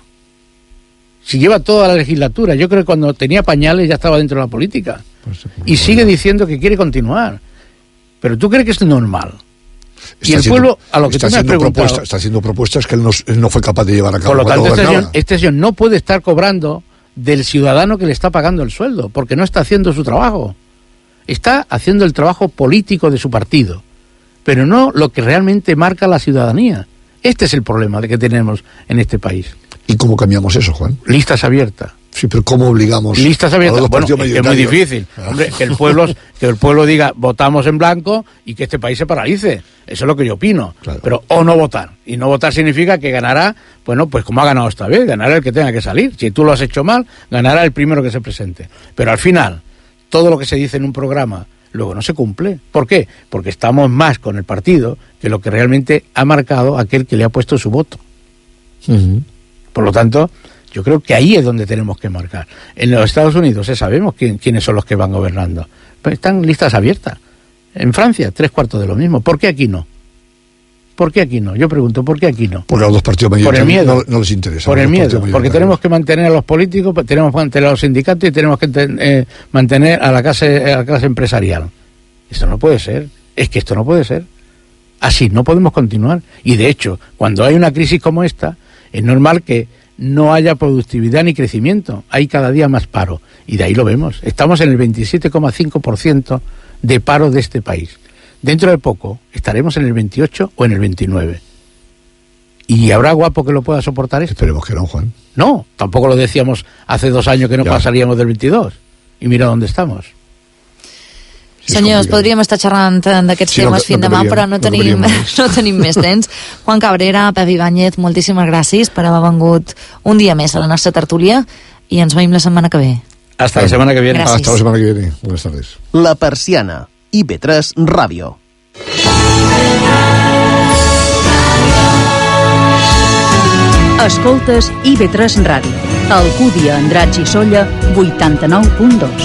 Si lleva toda la legislatura, yo creo que cuando tenía pañales ya estaba dentro de la política. Pues, y sigue diciendo que quiere continuar. Pero ¿tú crees que es normal? Está y el haciendo, pueblo, a lo que tú me has preguntado... Está haciendo propuestas que él no, él no fue capaz de llevar a cabo. Por lo tanto, este señor, este señor no puede estar cobrando del ciudadano que le está pagando el sueldo, porque no está haciendo su trabajo. Está haciendo el trabajo político de su partido, pero no lo que realmente marca la ciudadanía. Este es el problema de que tenemos en este país. ¿Y cómo cambiamos eso, Juan? Listas abiertas. Sí, pero ¿cómo obligamos? Listas abiertas. Bueno, es, es muy difícil. Hombre, que el pueblo que el pueblo diga votamos en blanco y que este país se paralice. Eso es lo que yo opino. Claro. Pero o no votar. Y no votar significa que ganará, bueno, pues como ha ganado esta vez, ganará el que tenga que salir. Si tú lo has hecho mal, ganará el primero que se presente. Pero al final, todo lo que se dice en un programa luego no se cumple. ¿Por qué? Porque estamos más con el partido que lo que realmente ha marcado aquel que le ha puesto su voto. Uh-huh. Por lo tanto, yo creo que ahí es donde tenemos que marcar. En los Estados Unidos ya sabemos quién, quiénes son los que van gobernando. Pero están listas abiertas. En Francia, tres cuartos de lo mismo. ¿Por qué aquí no? ¿Por qué aquí no? Yo pregunto, ¿por qué aquí no? Porque a los dos partidos mayoritarios por el miedo, no, no les interesa. Por el miedo, porque tenemos que mantener a los políticos, tenemos que mantener a los sindicatos y tenemos que eh, mantener a la clase, a la clase empresarial. Esto no puede ser. Es que esto no puede ser. Así no podemos continuar. Y de hecho, cuando hay una crisis como esta, es normal que no haya productividad ni crecimiento. Hay cada día más paro. Y de ahí lo vemos. Estamos en el veintisiete coma cinco por ciento de paro de este país. Dentro de poco estaremos en el veintiocho o en el veintinueve. ¿Y habrá guapo que lo pueda soportar esto? Esperemos que no, Juan. No, tampoco lo decíamos hace dos años que no ya. pasaríamos del veintidós. I mira on estamos. Sí, senyors, podríem estar xerrant d'aquests sí, temes no, fins no demà, però no, no tenim, no tenim més temps. Juan Cabrera, Pep Ibáñez, moltíssimes gràcies per haver vengut un dia més a la nostra tertúlia i ens veiem la setmana que ve. Hasta la setmana que viene. Hasta la setmana que viene. Buenas tardes. La Persiana, I B tres Ràdio. Escoltes I B tres Ràdio. Alcúdia, Andratx i Solla, vuitanta-nou punt dos.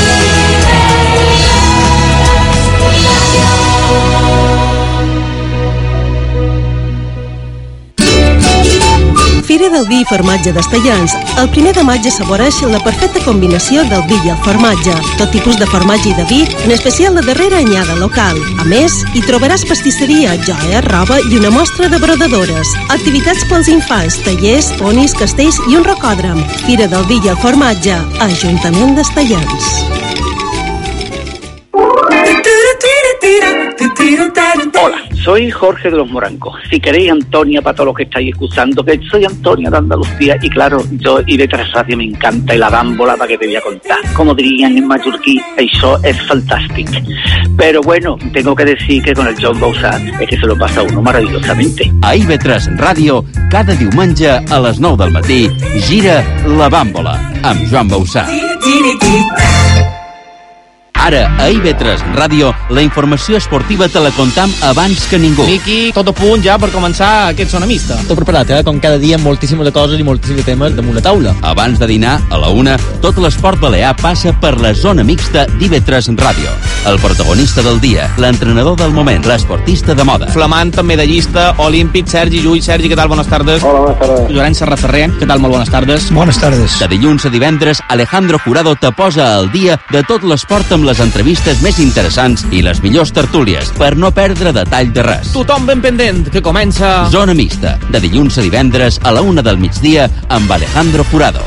Fira del vi i formatge d'Estellans. El primer de maig assaboreix la perfecta combinació del vi i el formatge. Tot tipus de formatge i de vi, en especial la darrera anyada local. A més, hi trobaràs pastisseria, joia, roba i una mostra de brodadores. Activitats pels infants, tallers, ponis, castells i un rocòdrom. Fira del vi i el formatge. Ajuntament d'Estellans. Hola, soy Jorge de los Morancos. Si queréis Antonia, para todos los que estáis escuchando, que soy Antonia de Andalucía y claro, yo I B tres Radio me encanta y la bámbola para que te voy a contar. Como dirían en mallorquí, eso es fantástico. Pero bueno, tengo que decir que con el John Bausat es que se lo pasa a uno maravillosamente. A I B tres Ràdio, cada diumenge a les nou del matí, gira La Bàmbola amb Joan Bausat. Ara, a I B tres Ràdio, la informació esportiva te la contam abans que ningú. Miqui, tot a punt ja per començar aquest Sonemista. Tot preparat, eh? Com cada dia, moltíssimes de coses i moltíssims de temes damunt la taula. Abans de dinar, a la una, tot l'esport balear passa per la zona mixta d'I B tres Ràdio. El protagonista del dia, l'entrenador del moment, l'esportista de moda. Flamant, medallista, olímpic, Sergi Llull. Sergi, què tal? Bones tardes. Hola, bones tardes. Llorenç Serraferrer, què tal? Molt bones tardes. Bones tardes. De dilluns a divendres, Alejandro Jurado te posa al dia de tot l'esport amb les entrevistes més interessants i les millors tertúlies, per no perdre detall de res. Tothom ben pendent, que comença... Zona mixta, de dilluns a divendres a la una del migdia amb Alejandro Jurado.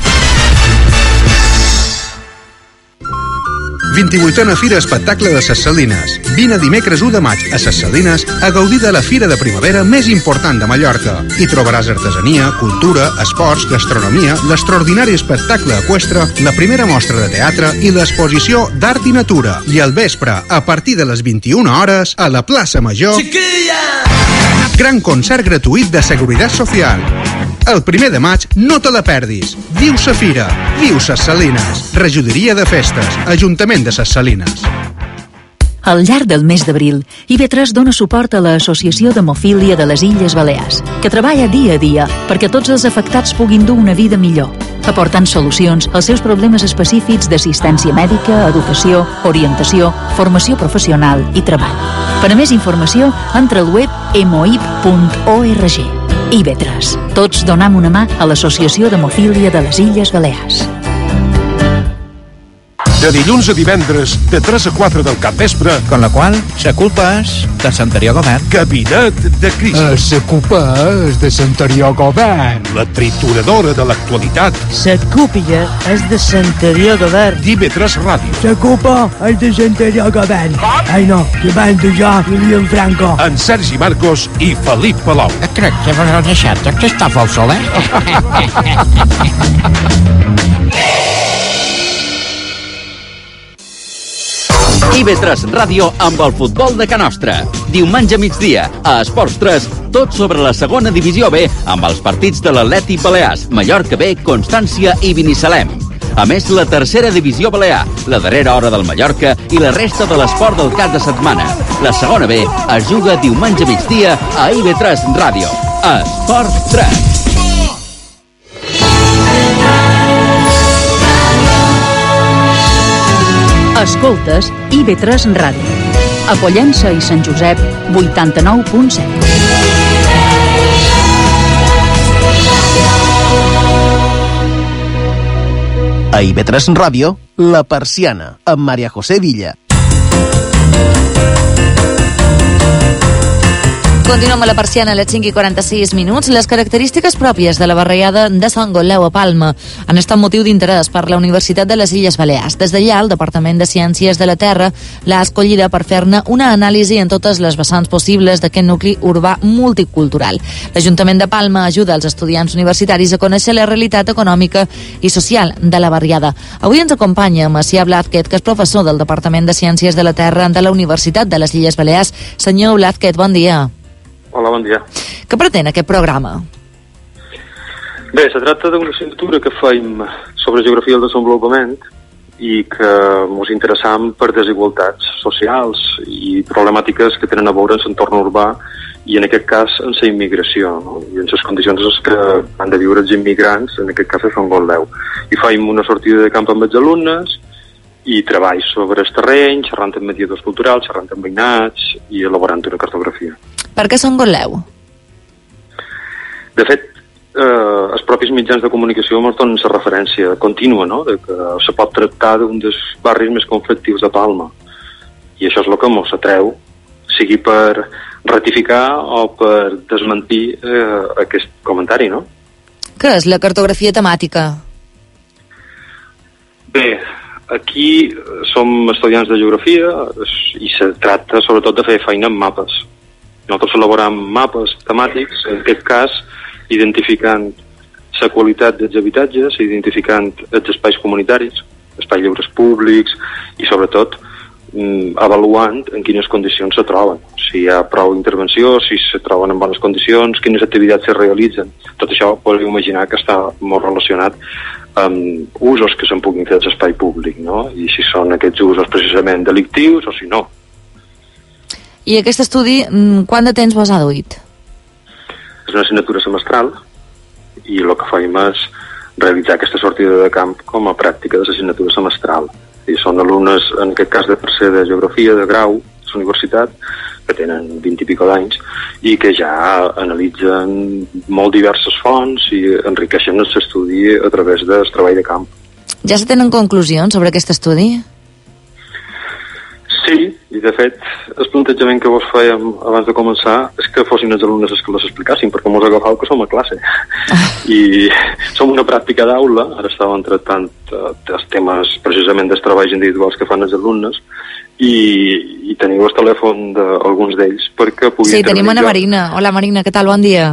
vint-i-vuitena Fira Espectacle de Ses Salines. Vine dimecres u de maig a Ses Salines a gaudir de la fira de primavera més important de Mallorca. Hi trobaràs artesania, cultura, esports, gastronomia, l'extraordinari espectacle eqüestre, la primera mostra de teatre i l'exposició d'art i natura. I al vespre, a partir de les vint-i-una hores, a la plaça Major, Chiquilla! Gran concert gratuït de Seguretat Social. El primer de maig no te la perdis. Viu sa fira, viu Ses Salines. Regidoria de Festes, Ajuntament de Ses Salines. Al llarg del mes d'abril, I B tres dona suport a l'Associació d'Hemofília de les Illes Balears, que treballa dia a dia perquè tots els afectats puguin dur una vida millor, aportant solucions als seus problemes específics d'assistència mèdica, educació, orientació, formació professional i treball. Per a més informació, entra al web hemoip punt org. I B tres. Tots donam una mà a l'Associació d'Hemofília de les Illes Balears. De dilluns a divendres, de tres a quatre del capvespre. Con la qual, la culpa és de l'anterior govern. Gabinet de crisi. Uh, la culpa és de l'anterior govern. La trituradora de l'actualitat. La cúpia és de l'anterior govern. I B tres Ràdio. La culpa és de l'anterior govern. Ai no, que van de jo i Lilian Franco. En Sergi Marcos i Felip Palau. Crec que vas deixar que està fort soler. I B tres Ràdio amb el futbol de Ca Nostra. Diumenge a migdia, a Esports tres, tot sobre la segona divisió B amb els partits de l'Atlètic Balears, Mallorca B, Constància i Binissalem. A més, la tercera divisió balear, la darrera hora del Mallorca i la resta de l'esport del cap de setmana. La segona B es juga diumenge a migdia a I B tres Ràdio. A Esports tres. Escoltes I B tres Ràdio. A Pollença i Sant Josep, vuitanta-nou punt set. A I B tres Ràdio, La Persiana, amb Maria José Villa. Continuem a La Persiana a les cinc i quaranta-sis minuts. Les característiques pròpies de la barriada de Sant Goleu a Palma han estat motiu d'interès per la Universitat de les Illes Balears. Des d'allà, el Departament de Ciències de la Terra l'ha escollida per fer-ne una anàlisi en totes les vessants possibles d'aquest nucli urbà multicultural. L'Ajuntament de Palma ajuda els estudiants universitaris a conèixer la realitat econòmica i social de la barriada. Avui ens acompanya Macià Blázquez, que és professor del Departament de Ciències de la Terra de la Universitat de les Illes Balears. Senyor Blázquez, bon dia. Hola, bon dia. Què pretén aquest programa? Bé, se tracta d'una assignatura que feim sobre geografia del desenvolupament i que ens interessam per desigualtats socials i problemàtiques que tenen a veure amb l'entorn urbà i en aquest cas en la immigració, no? I en les condicions en que han de viure els immigrants, en aquest cas a Sant Goleu. I feim una sortida de camp amb els alumnes i treball sobre el terreny, xerrant amb mediadors culturals, xerrant amb veïnats i elaborant una cartografia. Per què Sant Goleu? De fet, eh, els propis mitjans de comunicació ens donen la referència contínua, no?, de que se pot tractar d'un dels barris més conflictius de Palma. I això és el que ens atreu, sigui per ratificar o per desmentir eh, aquest comentari, no? Què és la cartografia temàtica? Bé, aquí som estudiants de geografia i se tracta sobretot de fer feina amb mapes. Nosaltres elaboram mapes temàtics, en aquest cas identificant la qualitat dels habitatges, identificant els espais comunitaris, espais lliures públics i sobretot mm, avaluant en quines condicions se troben, si hi ha prou intervenció, si se troben en bones condicions, quines activitats se realitzen. Tot això podeu imaginar que està molt relacionat amb usos que se'n puguin fer l'espai públic, no? I si són aquests usos precisament delictius o si no. I aquest estudi, quant de temps vos ha duit? És una assignatura semestral i el que fem és realitzar aquesta sortida de camp com a pràctica de l'assignatura semestral. I són alumnes, en aquest cas de tercer de geografia, de grau, de la universitat, que tenen vint i pico d'anys i que ja analitzen molt diverses fonts i enriqueixen el seu estudi a través del treball de camp. Ja se tenen conclusions sobre aquest estudi? Sí, i de fet el plantejament que vos fèiem abans de començar és que fossin els alumnes els que les explicassin, perquè mos agafau que som a classe i som una pràctica d'aula. Ara estàvem tractant eh, els temes precisament dels treballs individuals que fan els alumnes i, i teniu el telèfon d'alguns d'ells perquè puguin... Sí, tenim Ana Marina. Hola Marina, què tal? Bon dia.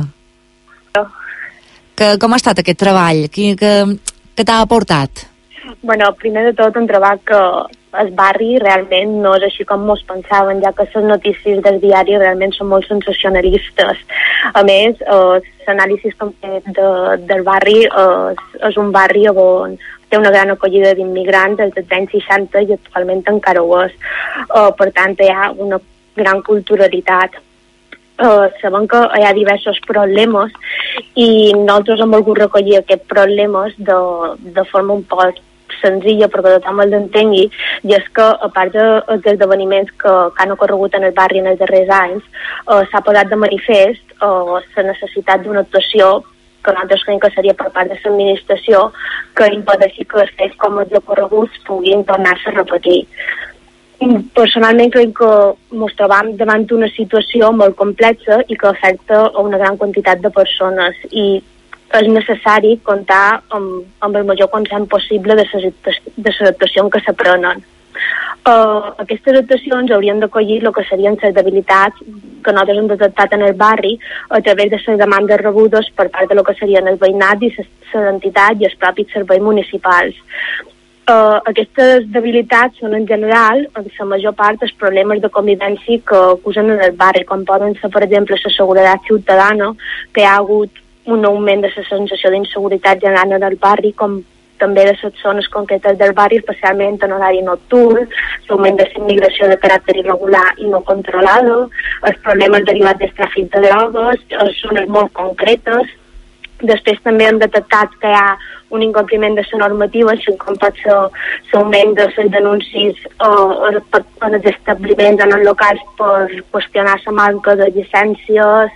Que, com ha estat aquest treball? Què, que, que t'ha aportat? Bueno, primer de tot un treball que el barri realment no és així com mos pensaven, ja que les notícies del diari realment són molt sensacionalistes. A més, eh, l'anàlisi que hem fet de, del barri eh, és un barri on té una gran acollida d'immigrants des dels anys seixanta i actualment encara ho és. Eh, per tant, hi ha una gran culturalitat. Uh, sabem que hi ha diversos problemes i nosaltres hem volgut recollir aquests problemes de, de forma un poc senzilla perquè tothom els entengui, i és que a part dels esdeveniments que, que han ocorregut en el barri en els darrers anys uh, s'ha posat de manifest uh, la necessitat d'una actuació que nosaltres creiem que seria per part de l'administració que impedeixi que els fets com els ocorreguts puguin tornar-se a repetir. Personalment crec que ens trobam davant d'una situació molt complexa i que afecta a una gran quantitat de persones i és necessari comptar amb, amb el major consens possible de les actuacions que s'aprenen. Uh, aquestes actuacions haurien d'acollir el que serien les debilitats que nosaltres hem detectat en el barri a través de les demandes rebudes per part de lo que serien els veïnats i les entitats i els propis serveis municipals. Uh, aquestes debilitats són en general, en la major part, els problemes de convivència que acusen en el barri, com poden ser, per exemple, la seguretat ciutadana, que hi ha hagut un augment de la sensació d'inseguretat general en el barri, com també de les zones concretes del barri, especialment en horari nocturn, l'augment de la immigració de caràcter irregular i no controlada, els problemes derivats del tràfic de drogues, zones molt concretes. Després també hem detectat que hi ha un incompliment de la normativa, així com pot ser l'augment de les denúncies eh, en els establiments, en els locals, per qüestionar la manca de llicències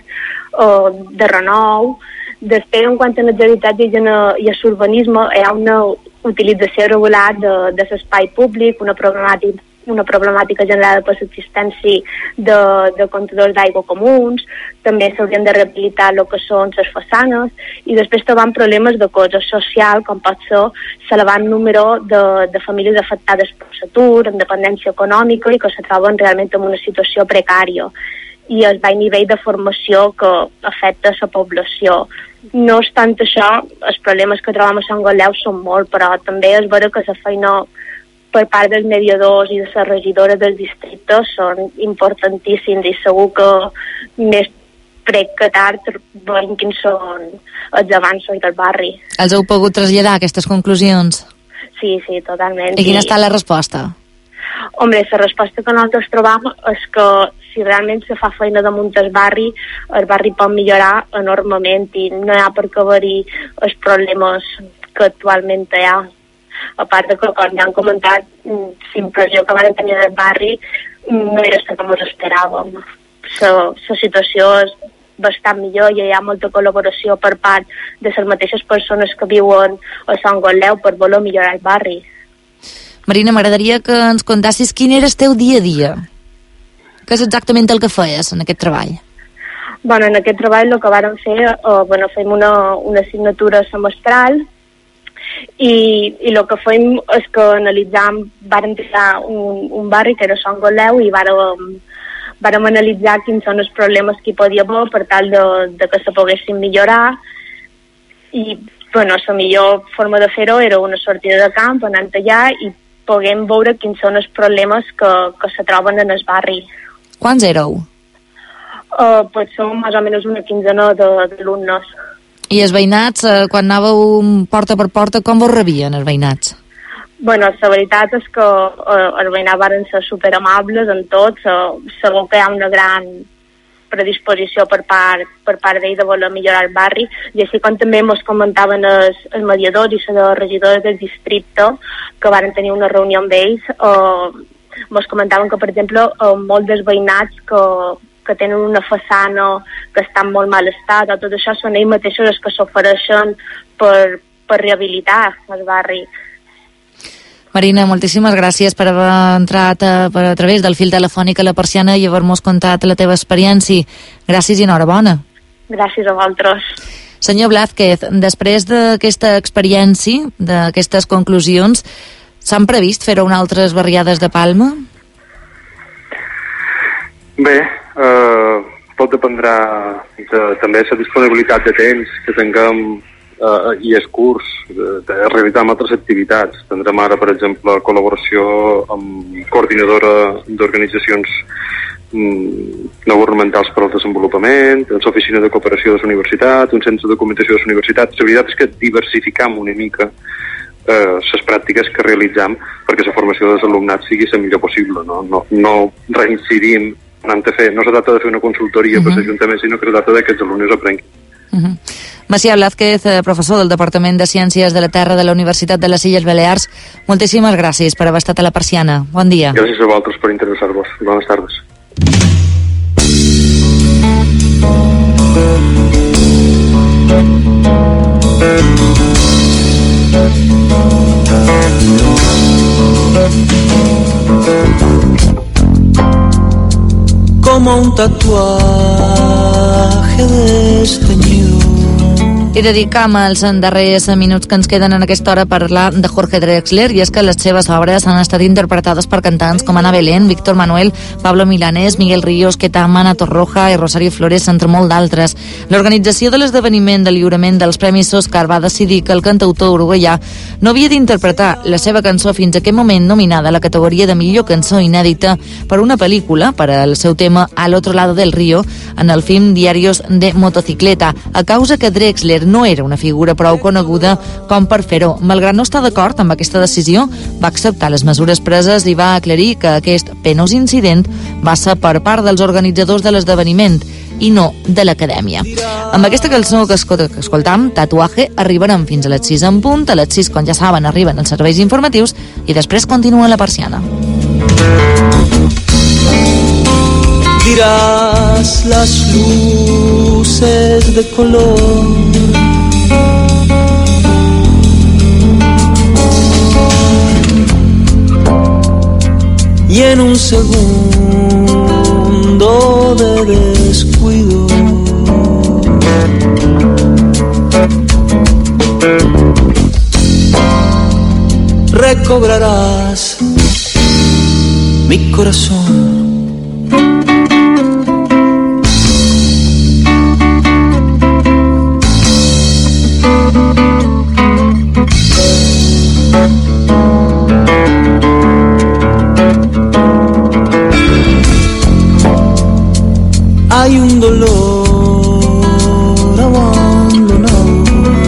o eh, de renou. Després, en quant a les habitatges i a l'urbanisme, hi ha una utilització regular de, de l'espai públic, una problemàtica una problemàtica generada per l'existència de, de comptadors d'aigua comuns, també s'haurien de rehabilitar el que són les façanes, i després trobant problemes de cosa social, com pot ser l'elevant número de, de famílies afectades per l'atur, amb dependència econòmica, i que se troben realment en una situació precària, i el baix nivell de formació que afecta la població. No obstant això, els problemes que trobem a Sant Galeu són molt, però també és vera que la feina per part dels mediadors i de les regidores del districte són importantíssims i segur que més prec que tard veiem quins són els avanços del barri. Els heu pogut traslladar aquestes conclusions? Sí, sí, totalment. I quina ha estat la resposta? Hombre, la resposta que nosaltres trobam és que si realment se fa feina damunt el barri, el barri pot millorar enormement i no hi ha per què haver-hi els problemes que actualment hi ha. A part de que, com ja han comentat, l'impressió que van tenir del barri no era la que ens esperàvem. La situació és bastant millor i hi ha molta col·laboració per part de les mateixes persones que viuen a Sant Galeu per voler millorar el barri. Marina, m'agradaria que ens contassis quin era el teu dia a dia. Què és exactament el que feies en aquest treball? Bueno, en aquest treball el que vàrem fer, eh, bueno, fem una, una assignatura semestral i, i el que fem és que analitzàvem, vàrem triar un, un barri que era Sant Galeu i vàrem, vàrem analitzar quins són els problemes que hi podia haver per tal de, de que se poguessin millorar i bueno, la millor forma de fer-ho era una sortida de camp, anant allà i puguem veure quins són els problemes que, que se troben en el barri. Quants éreu? Uh, pues som més o menys una quinzena d'alumnes. I els veïnats, eh, quan anàveu porta per porta, com vos rebien els veïnats? Bueno, la veritat és que uh, els veïnats van ser superamables en tots, uh, segur que hi ha una gran predisposició per part, per part d'ells de voler millorar el barri, i així com també ens comentaven els, els mediadors i les regidores del districte que van tenir una reunió amb ells, uh, ens comentaven que, per exemple, uh, molts dels veïnats que, que tenen una façana que està en molt mal estat, tot això són ells mateixos els que s'ofereixen per, per rehabilitar el barri. Marina, moltíssimes gràcies per haver entrat a, per a través del fil telefònic a La Persiana i haver-nos contat la teva experiència. Gràcies i enhorabona. Gràcies a vosaltres. Senyor Blázquez, després d'aquesta experiència, d'aquestes conclusions, s'han previst fer una altres barriades de Palma? Bé, eh, tot dependrà de, també de la disponibilitat de temps que tinguem Uh, i és curs de, de realitzar amb altres activitats. Tindrem ara, per exemple, col·laboració amb coordinadora d'organitzacions mm, no governamentals per al desenvolupament, l'oficina de cooperació de la universitat, un centre de documentació de la universitat. La veritat és que diversificam una mica les uh, pràctiques que realitzam perquè la formació dels alumnats sigui la millor possible. No, no, no reincidim en fer, no se tracta de fer una consultoria uh-huh. per l'Ajuntament, sinó que se tracta de que els alumnes aprenguin. Uh-huh. Macià Blázquez, professor del Departament de Ciències de la Terra de la Universitat de les Illes Balears, moltíssimes gràcies per haver estat a La Persiana. Bon dia. Gràcies a vosaltres per interessar-vos. Bones tardes. Como un tatuaje desteñido. I dedicam els darrers minuts que ens queden en aquesta hora a parlar de Jorge Drexler, i és que les seves obres han estat interpretades per cantants com Ana Belén, Víctor Manuel, Pablo Milanés, Miguel Ríos, Ketama, Ana Torroja i Rosario Flores, entre molt d'altres. L'organització de l'esdeveniment de lliurament dels Premis Òscar va decidir que el cantautor uruguaià no havia d'interpretar la seva cançó fins a aquest moment nominada a la categoria de millor cançó inèdita per una pel·lícula, per al seu tema Al otro lado del río, en el film Diarios de motocicleta, a causa que Drexler no era una figura prou coneguda com per fer-ho. Malgrat no estar d'acord amb aquesta decisió, va acceptar les mesures preses i va aclarir que aquest penós incident va ser per part dels organitzadors de l'esdeveniment i no de l'acadèmia. Amb aquesta cançó que escoltam, Tatuaje, arribarem fins a les sis en punt. A les sis, com ja saben, arriben els serveis informatius i després continua La Persiana. Dirás las luces de color, y en un segundo de descuido recobrarás mi corazón. Hay un dolor abandonado,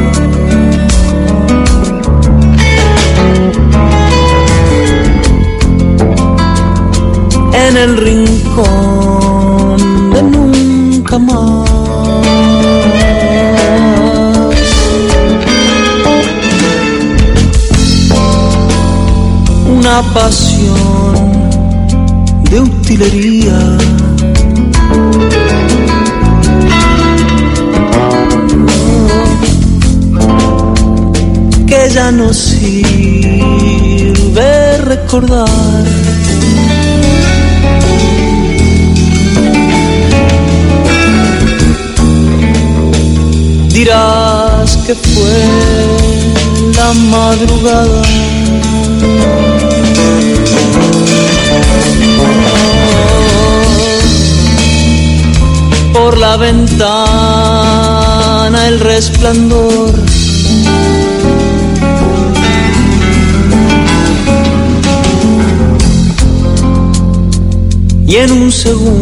en el rincón de nunca más. Una pasión de utilería que ya no sirve recordar. Dirás que fue la madrugada, por la ventana el resplandor y en un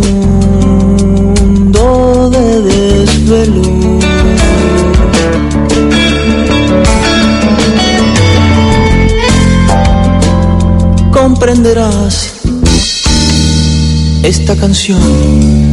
segundo de desvelo comprenderás esta canción